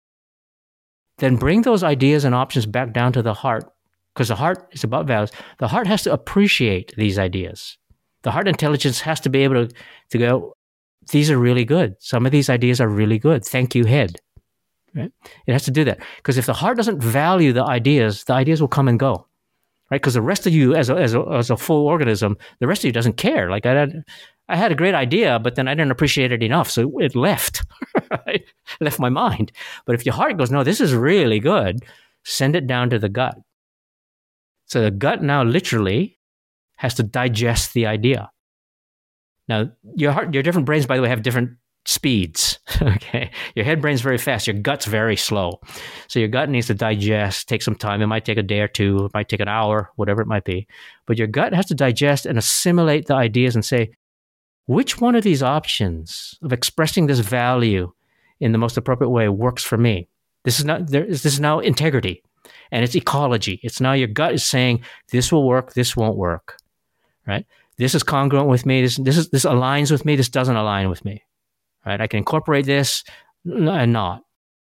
Then bring those ideas and options back down to the heart, because the heart is about values. The heart has to appreciate these ideas. The heart intelligence has to be able to, to go, these are really good. Some of these ideas are really good. Thank you, head. Right? It has to do that. Because if the heart doesn't value the ideas, the ideas will come and go. Right? Because the rest of you as a, as a, as a full organism, the rest of you doesn't care. Like I had, I had a great idea, but then I didn't appreciate it enough. So it left, right? left my mind. But if your heart goes, no, this is really good, send it down to the gut. So the gut now literally has to digest the idea. Now, your heart, your different brains, by the way, have different speeds. Okay, your head brain's very fast, your gut's very slow. So your gut needs to digest, take some time. It might take a day or two, it might take an hour, whatever it might be. But your gut has to digest and assimilate the ideas and say, which one of these options of expressing this value in the most appropriate way works for me? This is not there. This is now integrity, and it's ecology. It's now your gut is saying this will work, this won't work, right? This is congruent with me. This this is this aligns with me. This doesn't align with me. Right? I can incorporate this and not.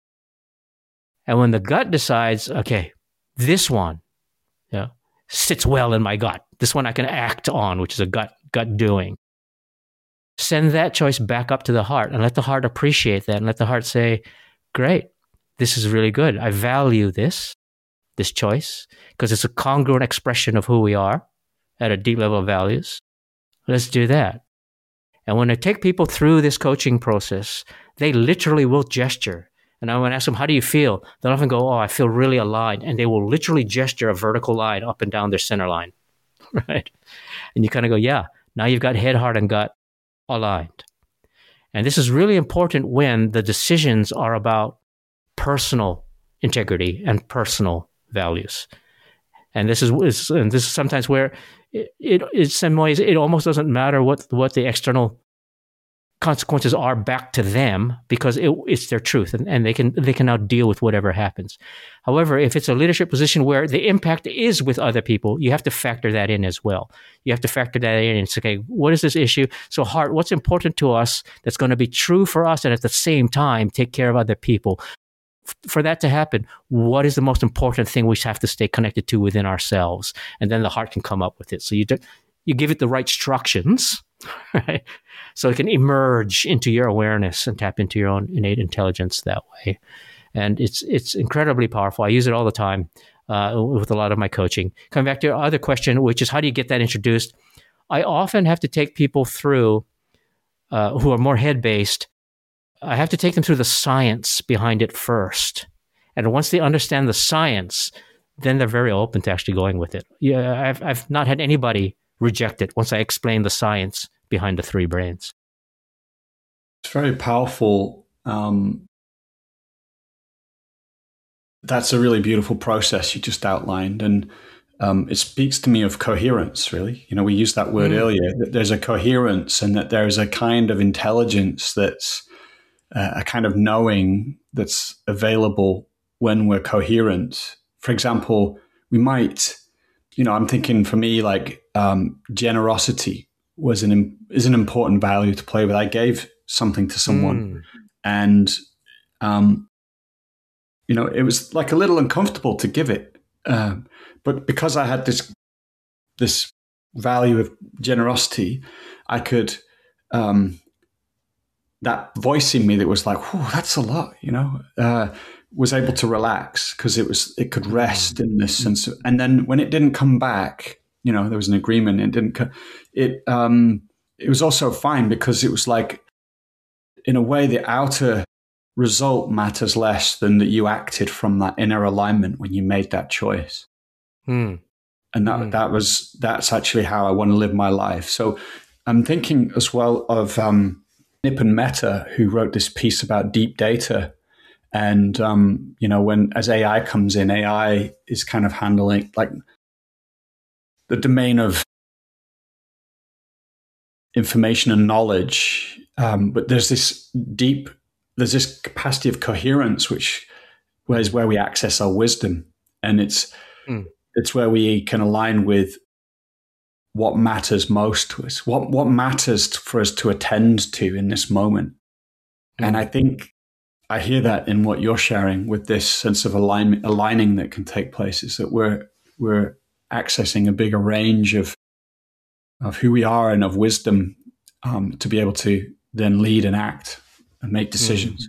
And when the gut decides, okay, this one yeah, sits well in my gut. This one I can act on, which is a gut gut doing. Send that choice back up to the heart and let the heart appreciate that and let the heart say, great, this is really good. I value this, this choice, because it's a congruent expression of who we are at a deep level of values. Let's do that. And when I take people through this coaching process, they literally will gesture. And I want to ask them, how do you feel? They'll often go, oh, I feel really aligned. And they will literally gesture a vertical line up and down their center line, right? And you kind of go, yeah, now you've got head, heart, and gut aligned. And this is really important when the decisions are about personal integrity and personal values. And this is, is and this is sometimes where it, it in some ways it almost doesn't matter what what the external consequences are back to them, because it, it's their truth, and, and they can they can now deal with whatever happens. However, if it's a leadership position where the impact is with other people, you have to factor that in as well. You have to factor that in and say, okay, what is this issue? So, Hart, what's important to us that's going to be true for us, and at the same time take care of other people? For that to happen, what is the most important thing we have to stay connected to within ourselves? And then the heart can come up with it. So you do, you give it the right instructions, right? So it can emerge into your awareness and tap into your own innate intelligence that way. And it's it's incredibly powerful. I use it all the time uh, with a lot of my coaching. Coming back to your other question, which is how do you get that introduced? I often have to take people through uh, who are more head-based. I have to take them through the science behind it first. And once they understand the science, then they're very open to actually going with it. Yeah, I've I've not had anybody reject it once I explain the science behind the three brains. It's very powerful. Um, that's a really beautiful process you just outlined. And um, it speaks to me of coherence, really. You know, we used that word mm. earlier, that there's a coherence and that there's a kind of intelligence that's uh, a kind of knowing that's available when we're coherent. For example, we might, you know, I'm thinking for me, like um, generosity was an is an important value to play with. I gave something to someone, mm. and um, you know, it was like a little uncomfortable to give it, uh, but because I had this this value of generosity, I could um, that voice in me that was like, "Whoa, that's a lot," you know. Uh, was able to relax because it was it could rest in this sense of, and then when it didn't come back, you know, there was an agreement. It didn't co- it um it was also fine because it was like, in a way, the outer result matters less than that you acted from that inner alignment when you made that choice. Hmm. And that mm. that was that's actually how I want to live my life. So I'm thinking as well of um Nipun Mehta, who wrote this piece about deep data. And, um, you know, when as A I comes in, A I is kind of handling like the domain of information and knowledge. Um, but there's this deep, there's this capacity of coherence, which is where we access our wisdom. And it's, mm. it's where we can align with what matters most to us, what, what matters for us to attend to in this moment. Mm. And I think, I hear that in what you're sharing with this sense of alignment, aligning that can take place, is that we're we're accessing a bigger range of of who we are and of wisdom um, to be able to then lead and act and make decisions.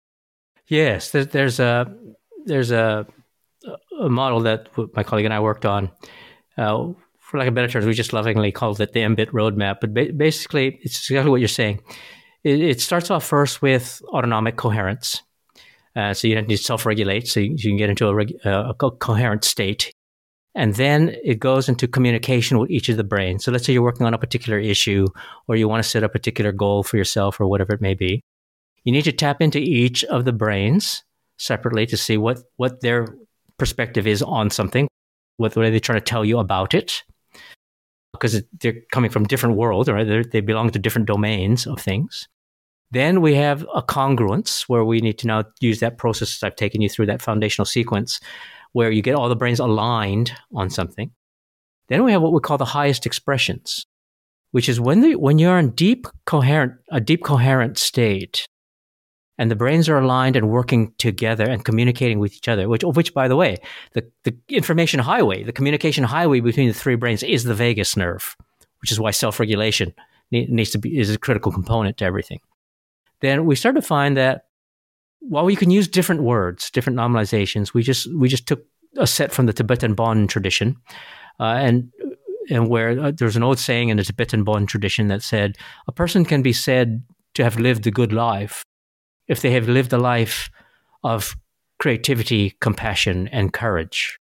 Yes, there's, there's a there's a a model that my colleague and I worked on. Uh, for lack of better terms, we just lovingly called it the M B I T roadmap. But ba- basically, it's exactly what you're saying. It starts off first with autonomic coherence. Uh, so you need to self-regulate so you, you can get into a, reg, uh, a co- coherent state. And then it goes into communication with each of the brains. So let's say you're working on a particular issue or you want to set a particular goal for yourself or whatever it may be. You need to tap into each of the brains separately to see what, what their perspective is on something. What, what are they trying to tell you about it? Because it, they're coming from different worlds, right? They're, they belong to different domains of things. Then we have a congruence where we need to now use that process I've taken you through, that foundational sequence, where you get all the brains aligned on something. Then we have what we call the highest expressions, which is when the, when you're in deep coherent, a deep coherent state, and the brains are aligned and working together and communicating with each other, which, which by the way, the, the information highway, the communication highway between the three brains is the vagus nerve, which is why self-regulation needs to be, is a critical component to everything. Then we start to find that while we can use different words, different nominalizations, we just we just took a set from the Tibetan Bon tradition, uh, and and where uh, there's an old saying in the Tibetan Bon tradition that said a person can be said to have lived a good life if they have lived a life of creativity, compassion, and courage.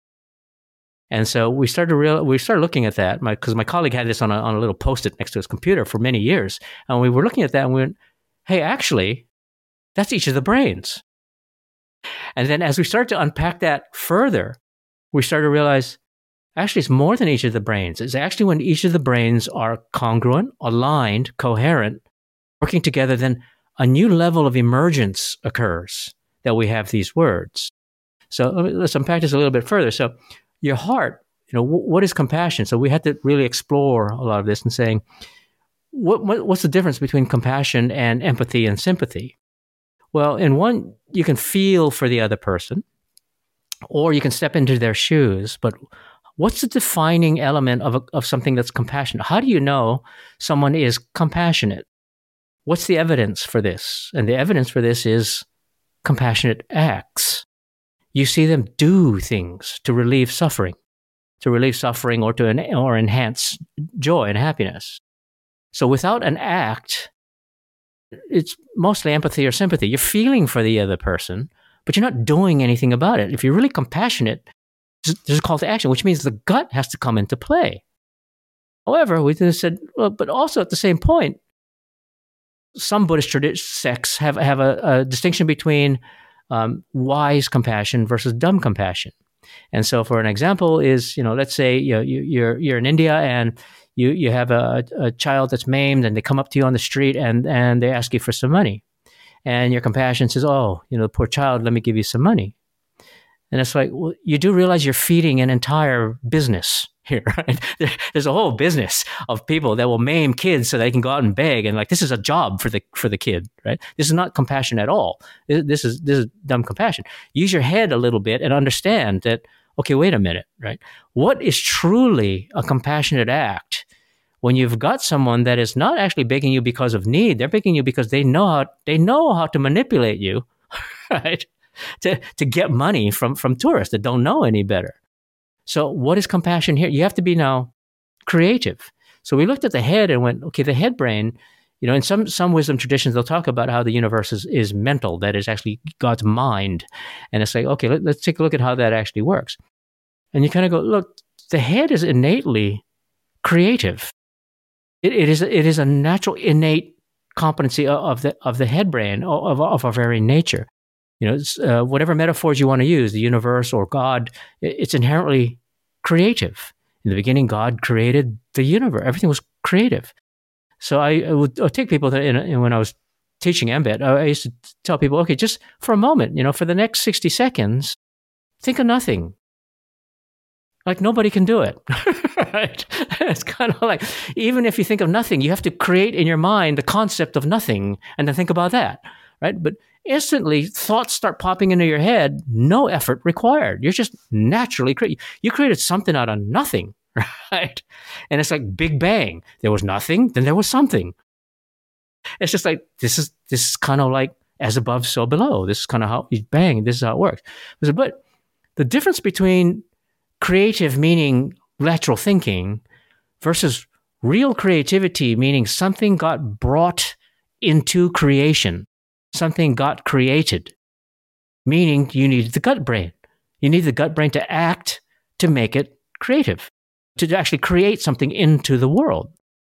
And so we started real we started looking at that because my, my colleague had this on a on a little post-it next to his computer for many years, and we were looking at that and we went, hey, actually, that's each of the brains. And then as we start to unpack that further, we start to realize, actually, it's more than each of the brains. It's actually when each of the brains are congruent, aligned, coherent, working together, then a new level of emergence occurs that we have these words. So let's unpack this a little bit further. So your heart, you know, w- what is compassion? So we had to really explore a lot of this and saying, what, what what's the difference between compassion and empathy and sympathy? Well, in one, you can feel for the other person, or you can step into their shoes. But what's the defining element of a, of something that's compassionate? How do you know someone is compassionate? What's the evidence for this? And the evidence for this is compassionate acts. You see them do things to relieve suffering, to relieve suffering or to en- or enhance joy and happiness. So without an act, it's mostly empathy or sympathy. You're feeling for the other person, but you're not doing anything about it. If you're really compassionate, there's a call to action, which means the gut has to come into play. However, we then said, well, but also at the same point, some Buddhist tradi- sects have, have a, a distinction between um, wise compassion versus dumb compassion. And so for an example is, you know, let's say you know, you, you're you're in India and you, you have a, a child that's maimed and they come up to you on the street and, and they ask you for some money. And your compassion says, oh, you know, poor child, let me give you some money. And it's like, well, you do realize you're feeding an entire business here, right? There, there's a whole business of people that will maim kids so they can go out and beg. And like, this is a job for the for the kid, right? This is not compassion at all. This is this is dumb compassion. Use your head a little bit and understand that, okay, wait a minute, right? What is truly a compassionate act when you've got someone that is not actually begging you because of need? They're begging you because they know how they know how to manipulate you, right? To to get money from, from tourists that don't know any better. So what is compassion here? You have to be now creative. So we looked at the head and went, okay, the head brain, you know, in some some wisdom traditions, they'll talk about how the universe is, is mental, that is actually God's mind. And it's like, okay, let, let's take a look at how that actually works. And you kind of go, look, the head is innately creative. It, it is it is a natural, innate competency of the of the head brain, of, of our very nature. You know, uh, whatever metaphors you want to use, the universe or God, it's inherently creative. In the beginning, God created the universe. Everything was creative. So I, I would I would take people that, in, in, when I was teaching M B E T, I used to tell people, okay, just for a moment, you know, for the next sixty seconds, think of nothing. Like nobody can do it, right? It's kind of like, even if you think of nothing, you have to create in your mind the concept of nothing and then think about that, right? But instantly, thoughts start popping into your head, no effort required. You're just naturally creating. You created something out of nothing, right? And it's like Big Bang. There was nothing, then there was something. It's just like, this is this is kind of like as above, so below. This is kind of how you bang, this is how it works. But the difference between creative, meaning lateral thinking, versus real creativity, meaning something got brought into creation. Something got created, meaning you need the gut brain. You need the gut brain to act to make it creative, to actually create something into the world.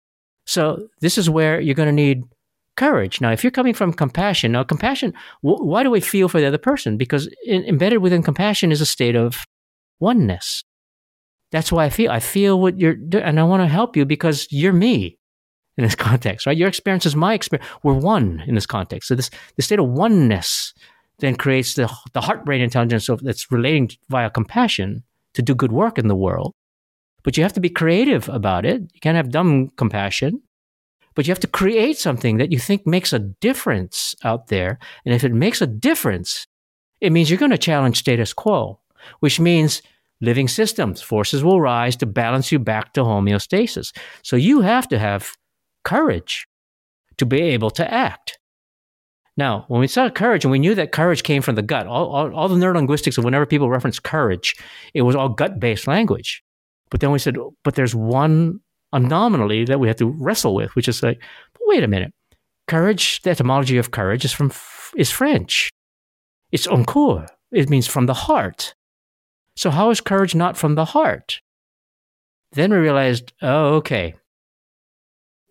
So this is where you're going to need courage. Now, if you're coming from compassion, now compassion, wh- why do we feel for the other person? Because in, embedded within compassion is a state of oneness. That's why I feel. I feel what you're doing, and I want to help you because you're me. In this context, right? Your experience is my experience. We're one in this context. So this the state of oneness then creates the the heart-brain intelligence of, that's relating via compassion to do good work in the world. But you have to be creative about it. You can't have dumb compassion. But you have to create something that you think makes a difference out there. And if it makes a difference, it means you're going to challenge status quo, which means living systems, forces will rise to balance you back to homeostasis. So you have to have courage to be able to act. Now, when we saw courage, and we knew that courage came from the gut, all, all, all the neurolinguistics of whenever people reference courage, it was all gut-based language. But then we said, but there's one anomaly that we have to wrestle with, which is like, wait a minute. Courage, the etymology of courage is from is French. It's en coeur. It means from the heart. So how is courage not from the heart? Then we realized, oh, okay.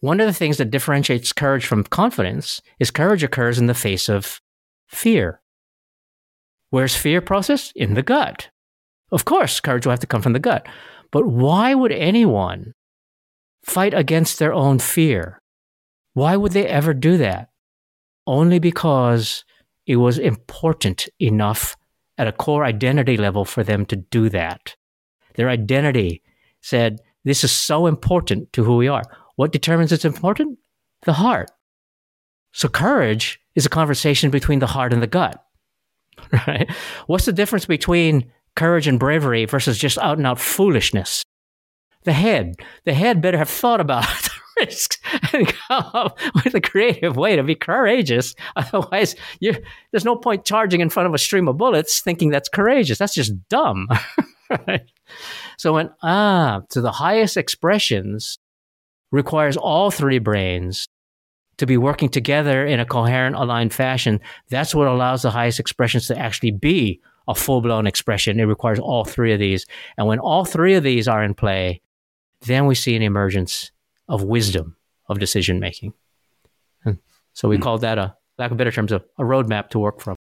one of the things that differentiates courage from confidence is courage occurs in the face of fear. Where's fear processed? In the gut. Of course, courage will have to come from the gut. But why would anyone fight against their own fear? Why would they ever do that? Only because it was important enough at a core identity level for them to do that. Their identity said, this is so important to who we are. What determines it's important? The heart. So courage is a conversation between the heart and the gut, right? What's the difference between courage and bravery versus just out and out foolishness? The head. The head better have thought about the risks and come up with a creative way to be courageous. Otherwise, you, there's no point charging in front of a stream of bullets thinking that's courageous. That's just dumb. Right? So when, ah, to the highest expressions requires all three brains to be working together in a coherent, aligned fashion. That's what allows the highest expressions to actually be a full-blown expression. It requires all three of these. And when all three of these are in play, then we see an emergence of wisdom of decision-making. And so we mm. call that, a lack of better terms, a, a roadmap to work from.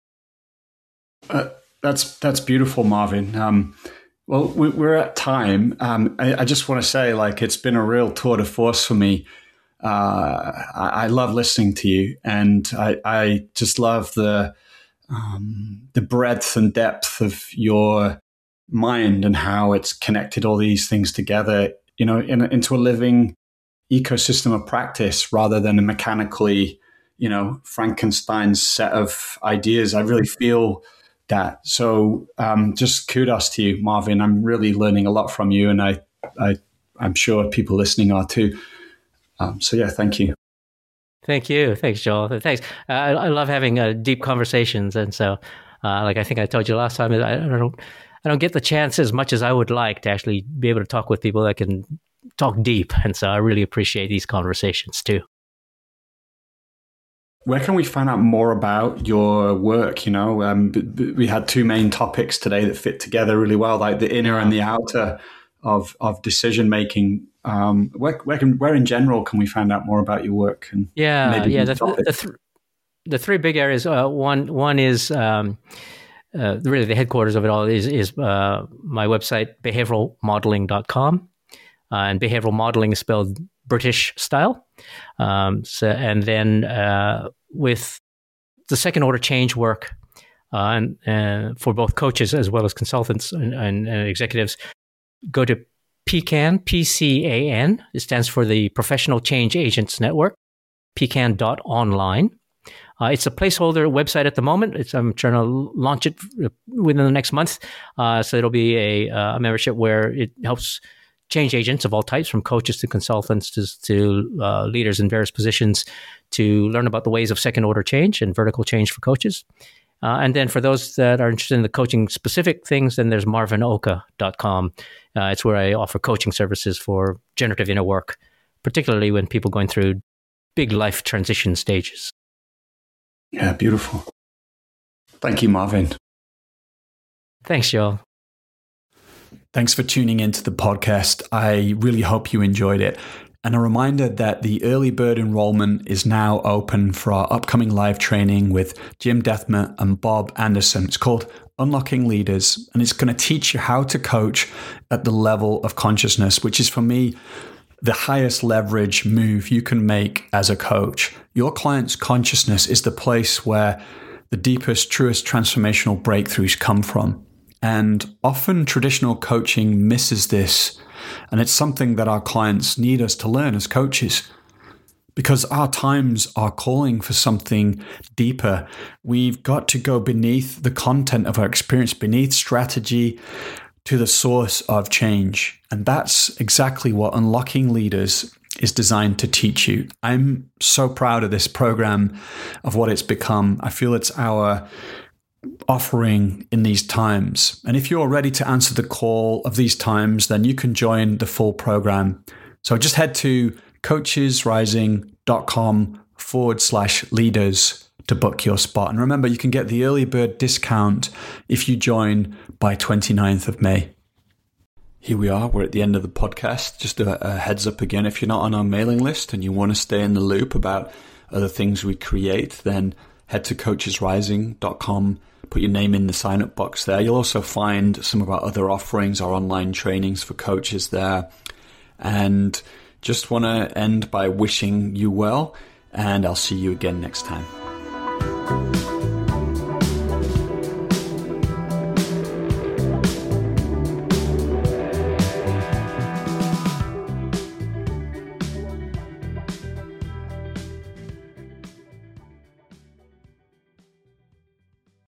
Uh, that's that's beautiful, Marvin. Um, well, we, we're at time. Um, I, I just want to say, like, it's been a real tour de force for me. Uh, I, I love listening to you, and I, I just love the um, the breadth and depth of your mind and how it's connected all these things together, you know, in, into a living ecosystem of practice rather than a mechanically, you know, Frankenstein's set of ideas. I really feel that. So um, just kudos to you, Marvin. I'm really learning a lot from you, and I, I, I'm sure people listening are too. Um, so yeah, thank you. Thank you. Thanks, Joel. Thanks. Uh, I, I love having uh, deep conversations. And so, uh, like I think I told you last time, I, I don't I don't get the chance as much as I would like to actually be able to talk with people that can talk deep. And so I really appreciate these conversations too. Where can we find out more about your work? You know, um, b- b- we had two main topics today that fit together really well, like the inner and the outer of of decision making. Um, where, where, can, where in general can we find out more about your work? And yeah, maybe yeah. The, the, the, th- the three big areas. Uh, one one is um, uh, really the headquarters of it all is is uh, my website behavioral modeling dot com, uh, and behavioral modeling is spelled British style. Um, so, and then uh, with the second order change work, uh, and uh, for both coaches as well as consultants and, and, and executives, go to P C A N, P C A N. It stands for the Professional Change Agents Network, P C A N dot online. Uh, it's a placeholder website at the moment. It's, I'm trying to launch it within the next month. Uh, so it'll be a, a membership where it helps change agents of all types, from coaches to consultants to, to uh, leaders in various positions, to learn about the ways of second order change and vertical change for coaches. Uh, and then for those that are interested in the coaching specific things, then there's marvin oka dot com. Uh, it's where I offer coaching services for generative inner work, particularly when people going through big life transition stages. Yeah, beautiful. Thank you, Marvin. Thanks, Joel. Thanks for tuning into the podcast. I really hope you enjoyed it. And a reminder that the early bird enrollment is now open for our upcoming live training with Jim Dethmer and Bob Anderson. It's called Unlocking Leaders, and it's going to teach you how to coach at the level of consciousness, which is, for me, the highest leverage move you can make as a coach. Your client's consciousness is the place where the deepest, truest transformational breakthroughs come from. And often traditional coaching misses this. And it's something that our clients need us to learn as coaches, because our times are calling for something deeper. We've got to go beneath the content of our experience, beneath strategy, to the source of change. And that's exactly what Unlocking Leaders is designed to teach you. I'm so proud of this program, of what it's become. I feel it's our offering in these times. And if you're ready to answer the call of these times, then you can join the full program. So just head to coachesrising.com forward slash leaders to book your spot. And remember, you can get the early bird discount if you join by twenty-ninth of May. Here we are. We're at the end of the podcast. Just a, a heads up again, if you're not on our mailing list and you want to stay in the loop about other things we create, then head to coaches rising dot com. Put your name in the sign-up box there. You'll also find some of our other offerings, our online trainings for coaches there. And just want to end by wishing you well, and I'll see you again next time.